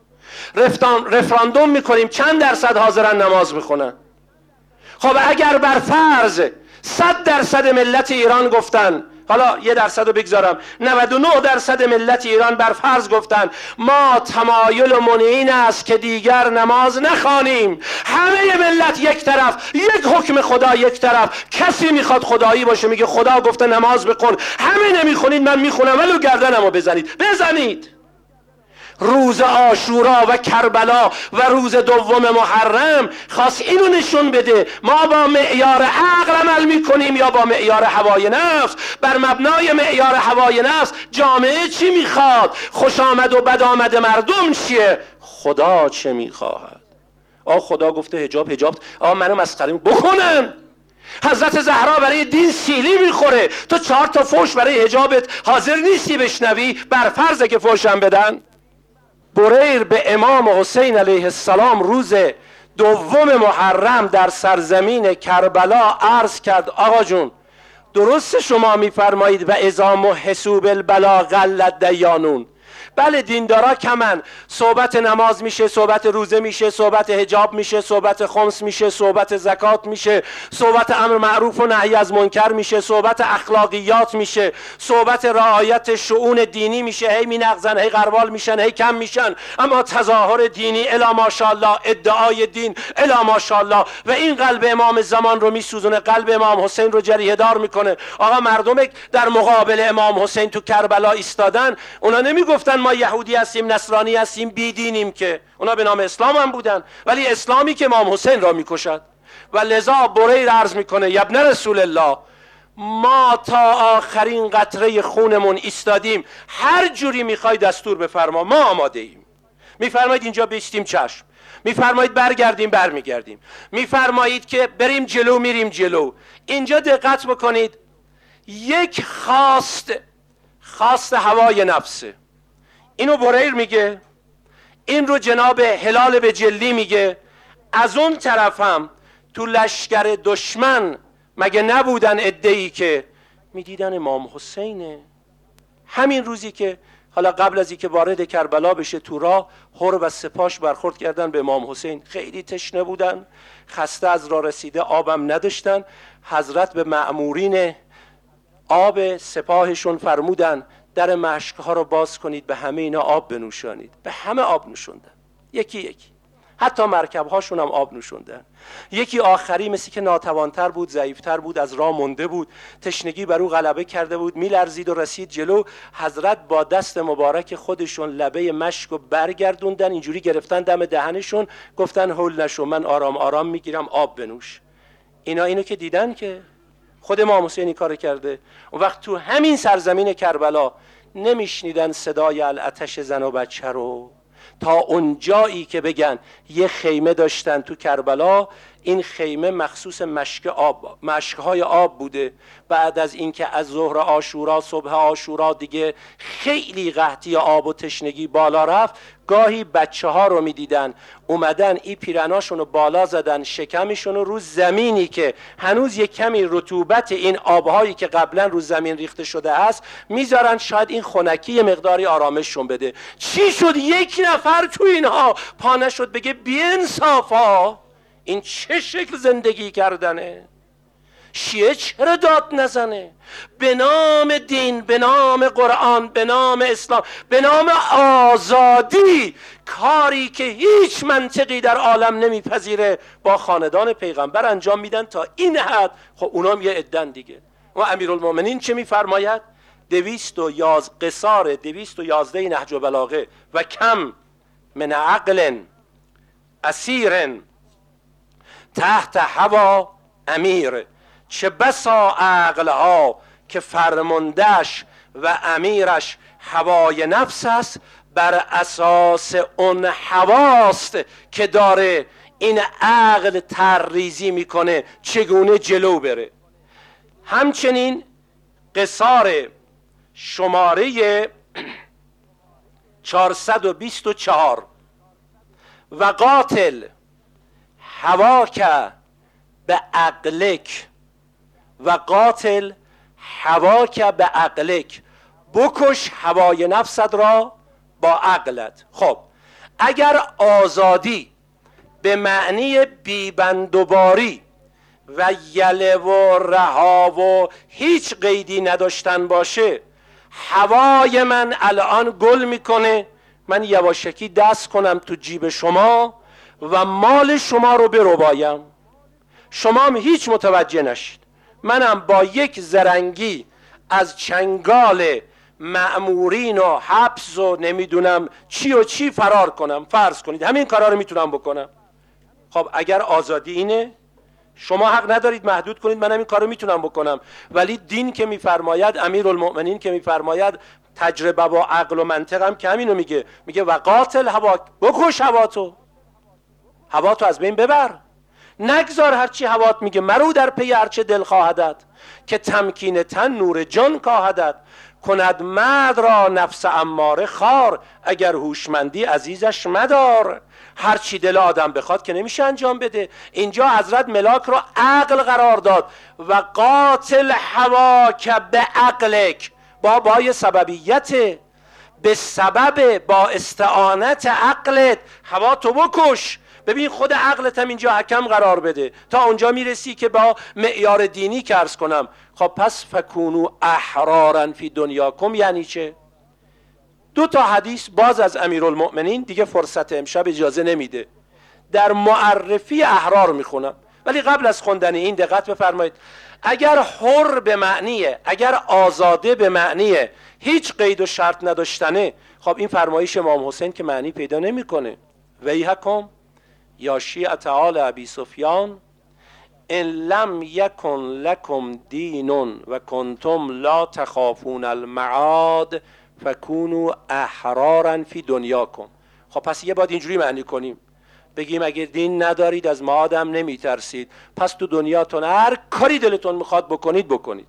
رفراندوم میکنیم چند درصد حاضرن نماز بخونن؟ خب اگر بر فرض صد درصد ملت ایران گفتن، حالا یه درصد رو بگذارم، نود و نه درصد ملت ایران بر فرض گفتن ما تمایل و منعین است که دیگر نماز نخوانیم، همه ملت یک طرف، یک حکم خدا یک طرف، کسی میخواد خدایی باشه میگه خدا گفته نماز بخون، همه نمیخونید من میخونم، ولو گردنمو بزنید بزنید. روز عاشورا و کربلا و روز دوم محرم خواست اینو نشون بده ما با معیار عقل عمل میکنیم یا با معیار هوای نفس. بر مبنای معیار هوای نفس جامعه چی میخواد؟ خوش آمد و بد آمد مردم چیه؟ خدا چه میخواهد؟ آ خدا گفته حجاب حجاب، آ منو مسخره بکنن. حضرت زهرا برای دین سیلی میخوره، تو چهار تا فوش برای حجابت حاضر نیستی بشنوی، بر فرضه که فوشم بدن. بریر به امام حسین علیه السلام روز دوم محرم در سرزمین کربلا عرض کرد آقا جون درست شما میفرمایید و اذا محسوا بالبلا قلت دیانون. بله دیندارا کمن، صحبت نماز میشه، صحبت روزه میشه، صحبت حجاب میشه، صحبت خمس میشه، صحبت زکات میشه، صحبت امر معروف و نهی از منکر میشه، صحبت اخلاقیات میشه، صحبت رعایت شؤون دینی میشه، هی مینغزن هی غربال میشن هی کم میشن، اما تظاهر دینی الا ماشاءالله، ادعای دین الا ماشاءالله و این قلب امام زمان رو میسوزونه، قلب امام حسین رو جریحه دار میکنه. آقا مردم در مقابل امام حسین تو کربلا ایستادن، اونا نمیگفتن ما یهودی هستیم نصرانی هستیم بیدینیم، که اونا به نام اسلام هم بودن، ولی اسلامی که امام حسین را میکشد. و لذا بریر عرض میکنه ابن رسول الله ما تا آخرین قطره خونمون ایستادیم، هر جوری میخوای دستور بفرما ما آماده ایم. میفرمایید اینجا بیستیم چشم، میفرمایید برگردیم برمیگردیم، میفرمایید که بریم جلو میریم جلو. اینجا دقت بکنید، یک خواست خواست هوای نفسه، اینو بریر میگه، این رو جناب هلال به جلی میگه. از اون طرف هم تو لشکر دشمن مگه نبودن عده‌ای که میدیدن امام حسینه؟ همین روزی که حالا قبل از اینکه وارد کربلا بشه تو راه هور و سپاش برخورد کردن به امام حسین، خیلی تشنه بودن، خسته از راه رسیده، آبم نداشتن. حضرت به مأمورین آب سپاهشون فرمودن در مشک‌ها رو باز کنید، به همه اینا آب بنوشانید. به همه آب نوشوندن، یکی یکی، حتی مرکب‌هاشون هم آب نوشوندن. یکی آخری مثل که ناتوانتر بود، ضعیفتر بود، از راه مونده بود، تشنگی بر او غلبه کرده بود، میلرزید و رسید جلو. حضرت با دست مبارک خودشون لبه مشک رو برگردوندن، اینجوری گرفتن دم دهنشون، گفتن هول نشو، من آرام آرام میگیرم، آب بنوش. اینا اینو که دیدن که خود امام حسین این کار کرده. اون وقت تو همین سرزمین کربلا نمیشنیدن صدای الاتش زن و بچه رو، تا اون جایی که بگن یه خیمه داشتن تو کربلا، این خیمه مخصوص مشک آب، مشکهای آب بوده. بعد از اینکه از ظهر عاشورا صبح عاشورا دیگه خیلی قحطی آب و تشنگی بالا رفت، گاهی بچه ها رو می دیدن اومدن این پیرناشون رو بالا زدن، شکمشون رو زمینی که هنوز یک کمی رطوبت این آبهایی که قبلا رو زمین ریخته شده است میذارن، شاید این خنکی مقداری آرامششون بده. چی شد یک نفر تو اینها پا نشد بگه بی‌انصافا این چه شکل زندگی کردنه؟ شیعه چرا داد نزنه؟ به نام دین، به نام قرآن، به نام اسلام، به نام آزادی، کاری که هیچ منطقی در عالم نمیپذیره با خاندان پیغمبر انجام میدن تا این حد. خب اونام یه عدن دیگه. و امیرالمومنین چه میفرماید؟ دویست و یاز قصار دویست و یازده نهج و بلاغه و کم من عقل اسیر تحت هوا امیر، چه بسا عقلها که فرماندهش و امیرش هوای نفس است، بر اساس اون هواست که داره این عقل ترریزی میکنه چگونه جلو بره. همچنین قصار شماره چهارصد و بیست و چهار و قاتل هواک به عقلک و قاتل هواک به عقلک، بکش هوای نفست را با عقلت. خب اگر آزادی به معنی بیبندوباری و یله و رها و هیچ قیدی نداشتن باشه، هوای من الان گل میکنه، من یواشکی دست کنم تو جیب شما و مال شما رو بربایم، شما هم هیچ متوجه نشید، منم با یک زرنگی از چنگال مأمورین و حبس و نمیدونم چی و چی فرار کنم. فرض کنید همین کارا رو میتونم بکنم. خب اگر آزادی اینه، شما حق ندارید محدود کنید، منم این کارو میتونم بکنم. ولی دین که میفرماید، امیرالمؤمنین که میفرماید، تجربه با عقل و منطق هم که همینو میگه، میگه و قاتل هوا، بکش هوا تو، هوا تو از بین ببر، نگذار هرچی هوات میگه مرو در پی هرچه دل خواهدت، که تمکین تن نور جان کاهدت، کند مرد را نفس اماره خار، اگر هوشمندی عزیزش مدار. هرچی دل آدم بخواد که نمیشه انجام بده. اینجا حضرت ملاک را عقل قرار داد و قاتل هوا که به عقلک، با بای سببیت، به سبب با استعانت عقلت هوا تو بکش. ببین خود عقلت هم اینجا حکم قرار بده تا اونجا میرسی که با معیار دینی که عرض کنم. خب پس فکونو احرارا فی دنیاکم یعنی چه؟ دو تا حدیث باز از امیرالمؤمنین، دیگه فرصت امشب اجازه نمیده، در معرفی احرار میخونم، ولی قبل از خوندن این دقت بفرمایید. اگر حر به معنیه، اگر آزاده به معنیه، هیچ قید و شرط نداشتنه، خب این فرمایش امام حسین که معنی پیدا نمیکنه. ویحکم یا شیعة آل ابی سفیان ان لم یکن لکم دین و کنتم لا تخافون المعاد فکونوا احرارا فی دنیاکم. خب پس یه باید اینجوری معنی کنیم، بگیم اگه دین ندارید از معادم نمیترسید، پس تو دنیاتون هر کاری دلتون میخواد بکنید بکنید.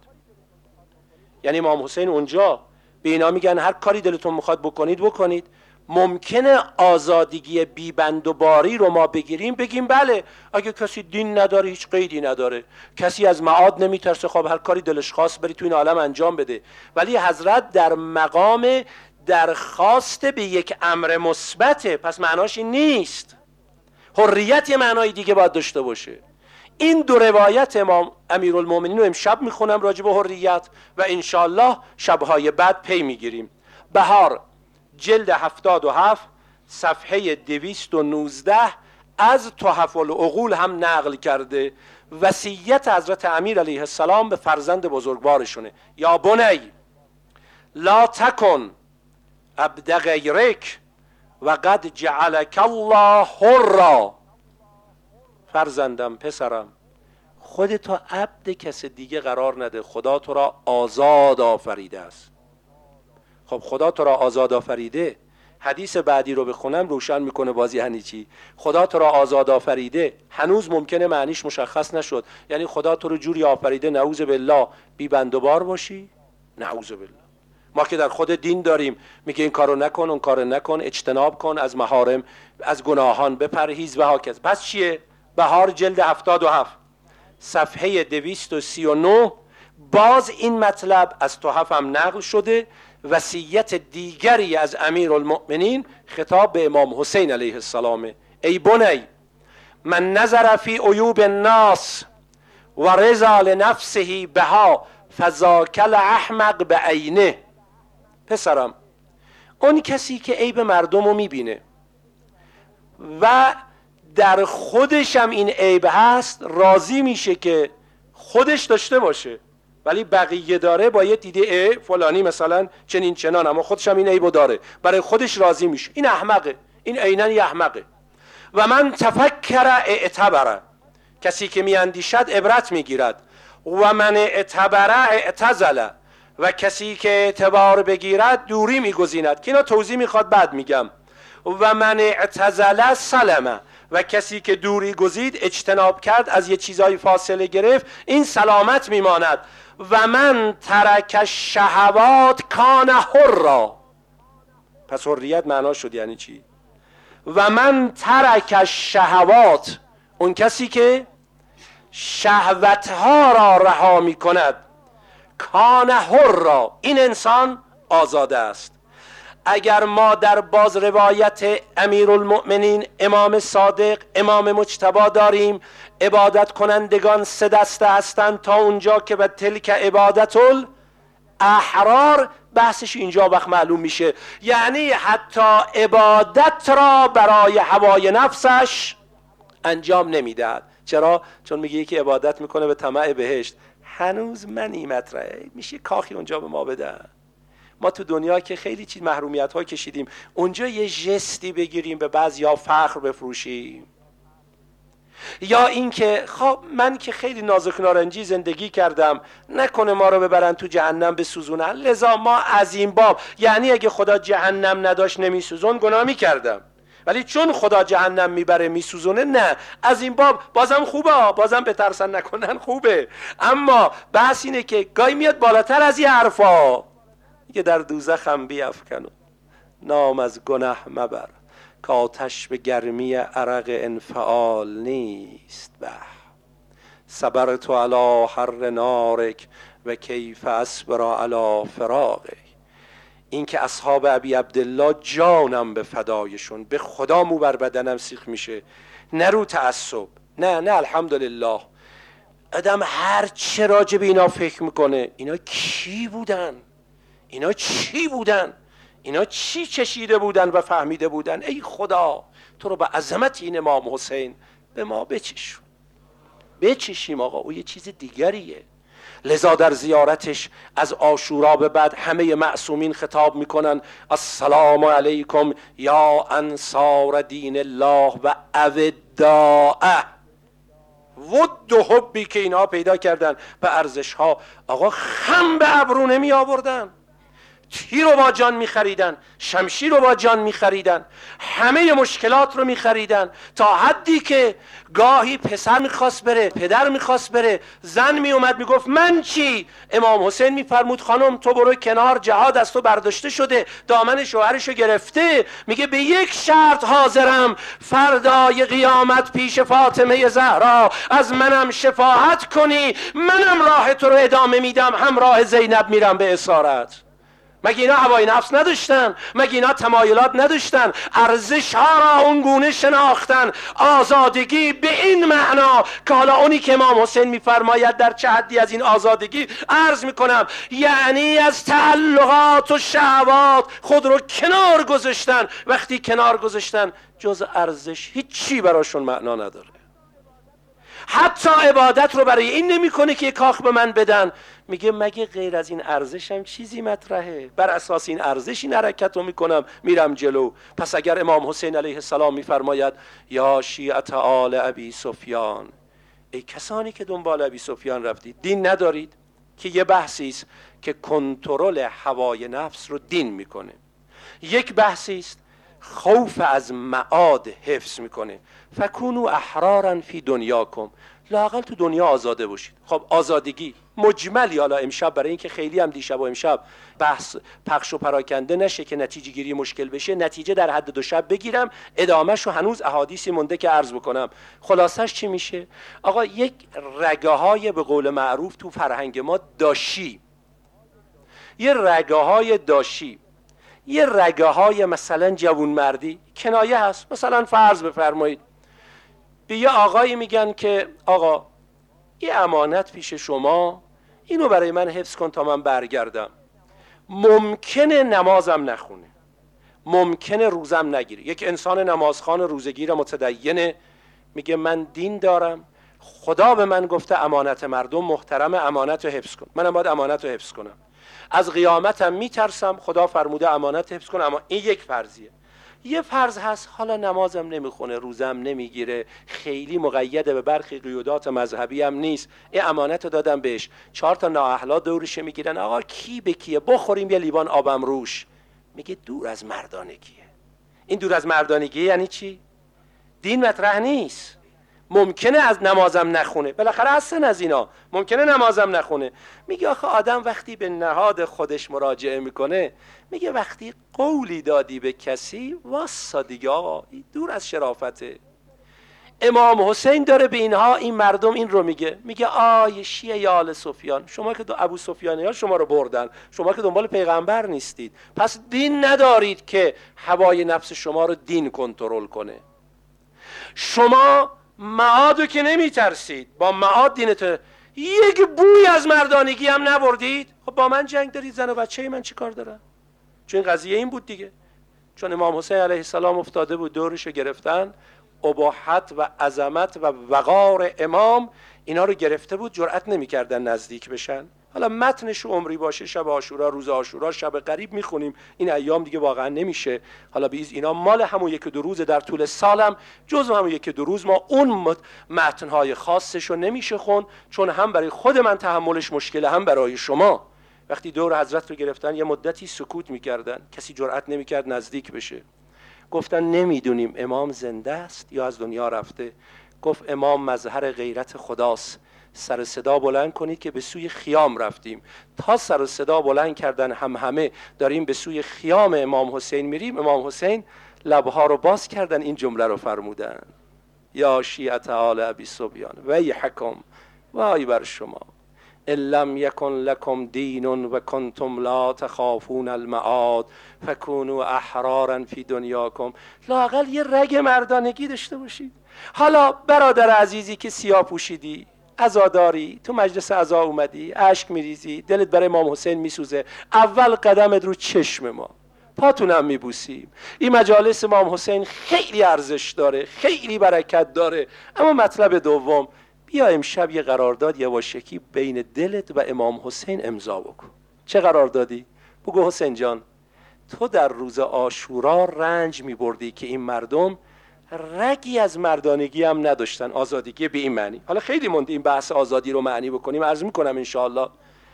یعنی امام حسین اونجا به اینا میگن هر کاری دلتون میخواد بکنید بکنید. ممکنه آزادگی بی بند و باری رو ما بگیریم، بگیم بله اگه کسی دین نداره هیچ قیدی نداره، کسی از معاد نمیترسه، خب هر کاری دلش خواست بری تو این عالم انجام بده. ولی حضرت در مقام درخواست به یک امر مثبته، پس معناش این نیست. حریت یه معنای دیگه باید داشته باشه. این دو روایت امام امیرالمومنین رو امشب میخونم راجع به حریت و انشالله شبهای بعد پی میگیریم. بهار جلد هفتاد و هفت صفحه دویست و نوزده از تحف العقول هم نقل کرده. وصیت حضرت امیر علیه السلام به فرزند بزرگوارشونه: یا بنی لا تکن عبد غیرک و قد جعلک الله حرا. فرزندم، پسرم، خودتو عبد کس دیگه قرار نده، خدا تو را آزاد آفریده است. خب خدا تو را آزاد آفریده، حدیث بعدی رو بخونم روشن میکنه بازی یعنی چی. خدا تو را آزاد آفریده هنوز ممکنه معنیش مشخص نشد، یعنی خدا تو رو جوری آفریده نعوذ بالله بی بند و بار باشی. نعوذ بالله. ما که در خود دین داریم میگه این کارو نکن، اون کارو نکن، اجتناب کن از محارم، از گناهان بپرهیز و هاکذا. پس چیه؟ بهار جلد هفتاد و هفت صفحه دویست و سی و نه باز این مطلب از تحف هم نقل شده. وصیت دیگری از امیرالمؤمنین خطاب به امام حسین علیه السلام: ای بنی من نظر فی عیوب الناس و رضا لنفسه بها فذاک الاحمق بعینه. پسرم، اون کسی که عیب مردم رو میبینه و در خودش هم این عیب هست، راضی میشه که خودش داشته باشه ولی بقیه داره، باید دیده ای فلانی مثلا چنین چنان، اما خودش هم این عیبو داره، برای خودش راضی میشه. این احمقه، این عیناً یه احمقه. و من تفکر اعتبره، کسی که میاندیشد عبرت میگیرد. و من اعتبره اعتزله، و کسی که اعتبار بگیرد دوری میگزیند. که اینا توضیح میخواد بعد میگم. و من اعتزله سلمه، و کسی که دوری گزید، اجتناب کرد، از یه چیزای فاصله گرفت، این سلامت میماند. و من ترک شهوات کان حرا. پس حریت معنا شد یعنی چی؟ و من ترک شهوات، اون کسی که شهوتها را رها می کند، کان حرا، این انسان آزاده است. اگر ما در باز روایت امیرالمؤمنین امام صادق امام مجتبی داریم، عبادت کنندگان سه دسته هستند تا اونجا که به تلک عبادت الاحرار، بحثش اینجا وقت معلوم میشه. یعنی حتی عبادت را برای هوای نفسش انجام نمیدهد. چرا؟ چون میگه یکی عبادت میکنه به طمع بهشت، هنوز منی مطرحه، میشه کاخی اونجا به ما بده. ما تو دنیا که خیلی چیز محرومیت ها کشیدیم، اونجا یه جستی بگیریم به بعضیا فخر بفروشیم، یا اینکه خب من که خیلی نازک نارنجی زندگی کردم، نکنه ما رو ببرن تو جهنم بسوزونن، لذا ما از این باب، یعنی اگه خدا جهنم نداشت نمیسوزون، گناه میکردم. ولی چون خدا جهنم میبره میسوزونه، نه. از این باب بازم خوبه، بازم بترسن نکنن خوبه، اما بحث اینه که گاهی میاد بالاتر از این حرفا، که در دوزخ هم بیفکنو نام از گناه مبر، که آتش به گرمی عرق انفعال نیست. به صبرت علی حر نارک و کیف اصبر علی فراقه. این که اصحاب ابی عبدالله جانم به فدایشون، به خدا مو بر بدنم سیخ میشه، نه رو تعصب، نه نه الحمدلله. آدم هر چه راجع به اینا فکر میکنه، اینا کی بودن؟ اینا چی بودن؟ اینا چی چشیده بودن و فهمیده بودن؟ ای خدا تو رو به عظمت این امام حسین به ما بچشون، بچشیم آقا، او یه چیز دیگریه. لذا در زیارتش از عاشورا به بعد همه معصومین خطاب میکنن السلام علیکم یا انصار دین الله و اوداعه. ود و حبی که اینها پیدا کردن به ارزش ها، آقا خم به ابرو نمی آوردن، تیر رو با جان می خریدن، شمشیر رو با جان می خریدن، همه مشکلات رو می خریدن، تا حدی که گاهی پسر می خواست بره، پدر می خواست بره، زن می اومد می گفت من چی؟ امام حسین می فرمود خانم تو برو کنار، جهاد از تو برداشته شده، دامن شوهرشو گرفته، میگه به یک شرط حاضرم، فردای قیامت پیش فاطمه زهرا از منم شفاعت کنی، منم راه تو رو ادامه میدم، همراه زینب میرم به اسارت. مگه اینا هوای نفس نداشتن؟ مگه اینا تمایلات نداشتن؟ ارزش ها را اونگونه شناختن، آزادگی به این معنا که حالا اونی که امام حسین میفرماید در چه حدی از این آزادگی عرض میکنم، یعنی از تعلقات و شهوات خود رو کنار گذاشتن. وقتی کنار گذاشتن جز ارزش هیچی براشون معنا نداره. حتی عبادت رو برای این نمی کنه که کاخ به من بدن، میگه مگه غیر از این ارزش هم چیزی مطرحه؟ بر اساس این ارزش این حرکت رو میکنم، میرم جلو. پس اگر امام حسین علیه السلام میفرماید یا شیعت آل ابی سفیان، ای کسانی که دنبال ابی سفیان رفتید، دین ندارید، که یه بحثی است که کنترل هوای نفس رو دین میکنه، یک بحثی است خوف از معاد حفظ میکنه. فکونوا احرارا فی دنیاکم، لااقل تو دنیا آزاده باشید. خب آزادگی مجملی، حالا امشب برای اینکه خیلی هم دیشب و امشب بحث پخش و پراکنده نشه که نتیجه گیری مشکل بشه، نتیجه در حد دو شب بگیرم، ادامهشو هنوز احادیثی مونده که عرض بکنم. خلاصش چی میشه؟ آقا یک رگه های به قول معروف تو فرهنگ ما داشی، یه رگه های داشی، یه رگه های مثلا جوون مردی، کنایه هست. مثلا فرض بفرمایید به یه آقایی میگن که آقا یه امانت پیش شما، اینو برای من حفظ کن تا من برگردم. ممکنه نمازم نخونه، ممکنه روزم نگیره. یک انسان نمازخوان روزگیر متدینه میگه من دین دارم، خدا به من گفته امانت مردم محترم، امانت رو حفظ کن، منم باید امانت رو حفظ کنم. از قیامتم میترسم، خدا فرموده امانت حفظ کن. اما این یک فرضیه. یه فرض هست حالا نمازم نمیخونه، روزم نمیگیره، خیلی مقیده به برخی قیودات مذهبی هم نیست، این امانت رو دادم بهش، چهار تا نااهلا دورشه میگیرن، آقا کی به کیه، بخوریم یه لیوان آبم روش. میگه دور از مردانگیه. این دور از مردانگیه یعنی چی؟ دین مطرح نیست. ممکنه از نمازم نخونه، بالاخره هستن از اینا، ممکنه نمازم نخونه. میگه آخه آدم وقتی به نهاد خودش مراجعه میکنه، میگه وقتی قولی دادی به کسی واسا دیگه، آقا دور از شرافته. امام حسین داره به اینها، این مردم این رو میگه، میگه آی شیعه آل سفیان، شما که دو ابو سفیانی ها شما رو بردن، شما که دنبال پیغمبر نیستید، پس دین ندارید که هوای نفس شما رو دین کنترل کنه. شما معادو که نمی ترسید، با معاد دینت، یک بوی از مردانگی هم نبردید. خب با من جنگ دارید، زن و بچه من چی کار دارن؟ چون این قضیه این بود دیگه، چون امام حسین علیه السلام افتاده بود، دورشو گرفتن، اباحت و عظمت و وقار امام اینا رو گرفته بود، جرأت نمی کردن نزدیک بشن. حالا متنش عمری باشه، شب عاشورا، روز عاشورا، شب قریب میخونیم، این ایام دیگه واقعا نمیشه. حالا بیز اینا مال همون یک دو روز در طول سالم، جزو همون یک دو روز ما اون متنهای خاصش رو نمیشه خون، چون هم برای خود من تحملش مشکله، هم برای شما. وقتی دور حضرت رو گرفتن یه مدتی سکوت میکردن، کسی جرأت نمیکرد نزدیک بشه. گفتن نمیدونیم امام زنده است یا از دنیا رفته. گفت امام مظهر غیرت خداست، سر صدا بلند کنید که به سوی خیام رفتیم. تا سر صدا بلند کردن هم همه داریم به سوی خیام امام حسین میریم، امام حسین لبها رو باز کردن این جمله رو فرمودن: یا شیعة آل ابی سفیان ویحکم، وای بر شما، ان لم یکن لکم دین و کنتم لا تخافون المعاد فکونوا احرارا فی دنیاکم. لااقل یه رگ مردانگی داشته باشید. حالا برادر عزیزی که سیاه پوشیدی، عزاداری، تو مجلس عزا اومدی، اشک میریزی، دلت برای امام حسین میسوزه، اول قدمت رو چشم ما، پاتونم میبوسیم. این مجالس امام حسین خیلی ارزش داره، خیلی برکت داره. اما مطلب دوم، بیا امشب یه قرارداد یواشکی بین دلت و امام حسین امضا بکن. چه قراردادی؟ بگو حسین جان، تو در روز عاشورا رنج میبردی که این مردم رگی از مردانگی هم نداشتن، آزادگی به این معنی. حالا خیلی مونده این بحث آزادی رو معنی بکنیم، عرض میکنم انشاءالله.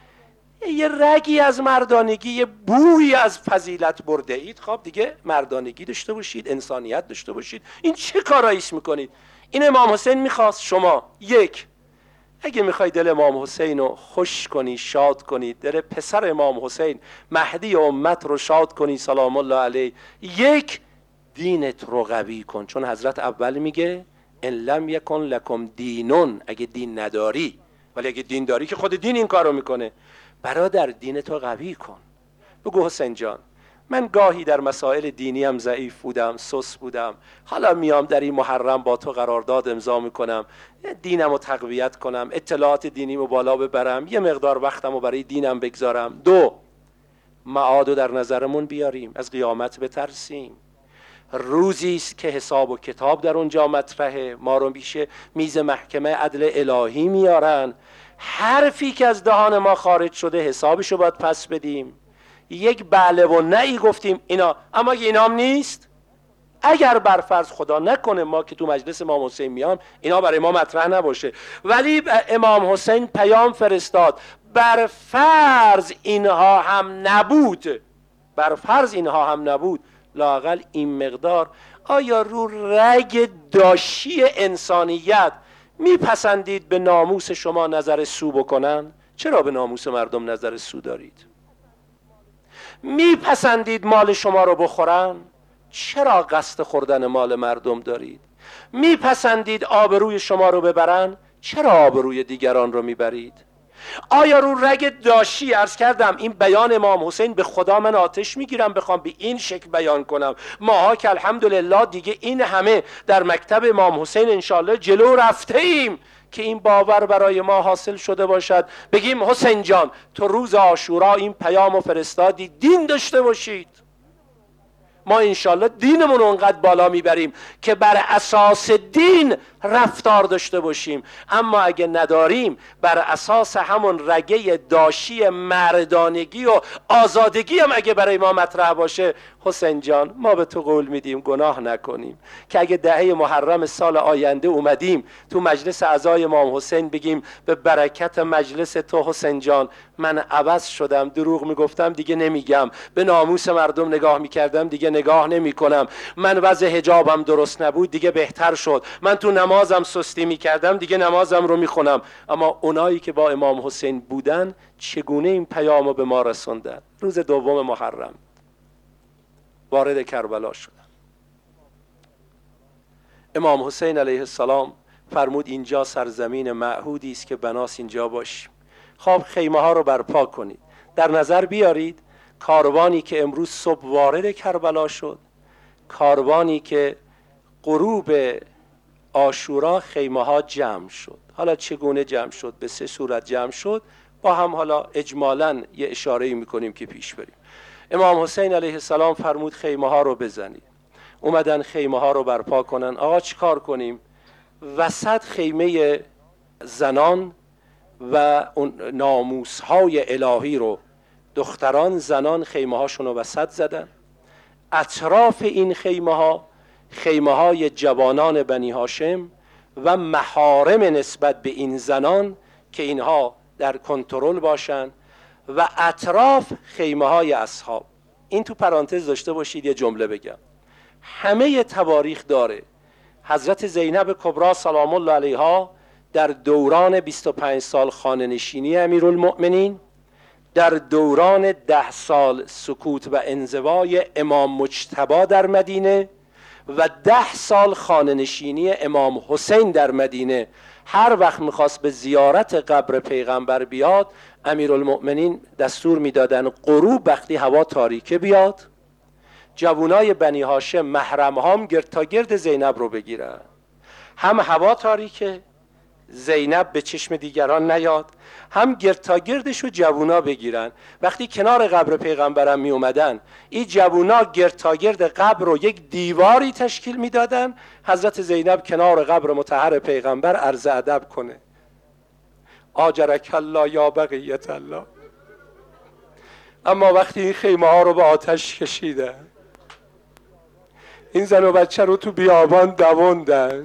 یه رگی از مردانگی، یه بویی از فضیلت برده اید، خب دیگه مردانگی داشته باشید، انسانیت داشته باشید. این چه کاراییست میکنید؟ این امام حسین میخواست شما یک، اگه میخوای دل امام حسین رو خوش کنی، شاد کنی، دل پسر امام حسین مهدی امت رو شاد کنی سلام الله علیه، یک، دینت رو قوی کن. چون حضرت اول میگه ان لم یکن لکم دینون، اگه دین نداری، ولی اگه دین داری که خود دین این کارو میکنه. برادر دینت رو قوی کن. بگو حسین جان، من گاهی در مسائل دینی هم ضعیف بودم، سست بودم، حالا میام در این محرم با تو قرارداد امضا میکنم، دینم رو تقویت کنم، اطلاعات دینی رو بالا ببرم، یه مقدار وقتم رو برای دینم بگذارم. دو، معاد رو در نظرمون بیاریم، از قیامت بترسیم. روزی است که حساب و کتاب در اونجا مطرحه، ما رو میشه میز محکمه عدل الهی میارن، حرفی که از دهان ما خارج شده حسابشو باید پس بدیم. یک بله و نهی گفتیم اینا، اما اگه اینام نیست، اگر برفرض خدا نکنه ما که تو مجلس امام حسین میام اینا برای ما مطرح نباشه، ولی امام حسین پیام فرستاد برفرض اینها هم نبود، برفرض اینها هم نبود، لااقل این مقدار آیا رو رگ داشی انسانیت میپسندید به ناموس شما نظر سو بکنن؟ چرا به ناموس مردم نظر سو دارید؟ میپسندید مال شما رو بخورن؟ چرا قصد خوردن مال مردم دارید؟ میپسندید آبروی شما رو ببرن؟ چرا آبروی دیگران رو میبرید؟ آیا رو رگ داشی، عرض کردم این بیان امام حسین به خدا من آتش میگیرم بخوام به این شکل بیان کنم. ماها که الحمدلله دیگه این همه در مکتب امام حسین انشالله جلو رفته ایم که این باور برای ما حاصل شده باشد بگیم حسین جان تو روز عاشورا این پیامو فرستادی، دین داشته باشید. ما انشالله دینمون اونقدر بالا میبریم که بر اساس دین رفتار داشته باشیم، اما اگه نداریم بر اساس همون رگه داشی مردانگی و آزادگی هم اگه برای ما مطرح باشه، حسین جان ما به تو قول میدیم گناه نکنیم که اگه دهه محرم سال آینده اومدیم تو مجلس عزای امام حسین بگیم به برکت مجلس تو حسین جان من عوض شدم، دروغ میگفتم دیگه نمیگم، به ناموس مردم نگاه میکردم دیگه نگاه نمیکنم، من وضع حجابم درست نبود دیگه بهتر شد، من تو نمازم سستی میکردم دیگه نمازم رو میخونم. اما اونایی که با امام حسین بودن چگونه این پیامو به ما رسوندن؟ روز دوم محرم وارد کربلا شدن. امام حسین علیه السلام فرمود اینجا سرزمین معهودی است که بناس اینجا باشیم. خب خیمه ها رو برپا کنید. در نظر بیارید کاروانی که امروز صبح وارد کربلا شد، کاروانی که غروب عاشورا خیمه ها جمع شد. حالا چگونه جمع شد؟ به سه صورت جمع شد، با هم حالا اجمالاً یه اشاره‌ای میکنیم که پیش بریم. امام حسین علیه السلام فرمود خیمه ها رو بزنید. اومدن خیمه ها رو برپا کنن. آقا چی کار کنیم؟ وسط خیمه زنان و اون ناموس های الهی رو دختران زنان خیمه هاشون رو وسط زدن. اطراف این خیمه ها خیمه های جوانان بنی هاشم و محارم نسبت به این زنان که اینها در کنترل باشن و اطراف خیمه های اصحاب. این تو پرانتز داشته باشید یه جمله بگم. همه تواریخ داره. حضرت زینب کبری سلام الله علیها در دوران بیست و پنج سال خانه نشینی امیرالمؤمنین، در دوران ده سال سکوت و انزوای امام مجتبی در مدینه و ده سال خانه نشینی امام حسین در مدینه، هر وقت میخواست به زیارت قبر پیغمبر بیاد امیرالمؤمنین دستور میدادن غروب وقتی هوا تاریکه بیاد، جوانای بنی هاشم محرم هام گرد تا گرد زینب رو بگیرن، هم هوا تاریکه زینب به چشم دیگران نیاد، هم گرد تا گردش رو جوونا بگیرن. وقتی کنار قبر پیغمبرم می اومدن این جوونا گرد تا گرد قبر رو یک دیواری تشکیل میدادن، حضرت زینب کنار قبر مطهر پیغمبر عرض ادب کنه آجرک الله یا بقیت الله. اما وقتی این خیمه ها رو به آتش کشیدن، این زن و بچه رو تو بیابان دووندن،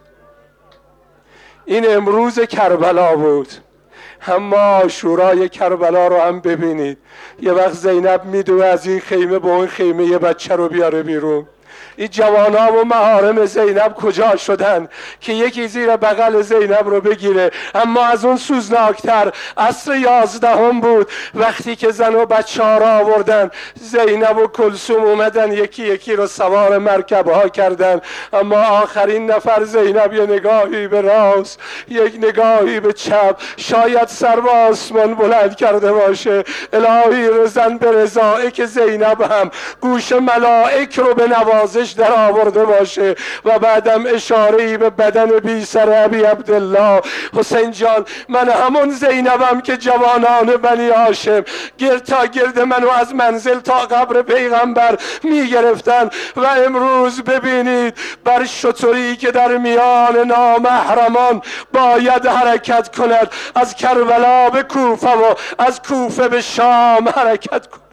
این امروز کربلا بود. اما عاشورای کربلا رو هم ببینید، یه وقت زینب میدوه از این خیمه به اون خیمه یه بچه رو بیاره بیرون. این جوانا و محارم زینب کجا شدن که یکی زیر بغل زینب رو بگیره؟ اما از اون سوزناکتر عصر یازدهم بود وقتی که زن و بچه ها را آوردن، زینب و کلثوم اومدن یکی یکی رو سوار مرکب ها کردن، اما آخرین نفر زینب یه نگاهی به راست یک نگاهی به چپ، شاید سر به آسمان بلند کرده باشه الهی رزن به رضائه که زینب هم گوش ملائک رو به نوازش در آورده باشه. و بعدم اشاره‌ای به بدن بی سر ابی عبدالله، حسین جان من همون زینبم که جوانان بنی هاشم گرد تا گرد منو از منزل تا قبر پیغمبر میگرفتن و امروز ببینید بر شتری که در میان نامحرمان باید حرکت کند، از کربلا به کوفه و از کوفه به شام حرکت کند.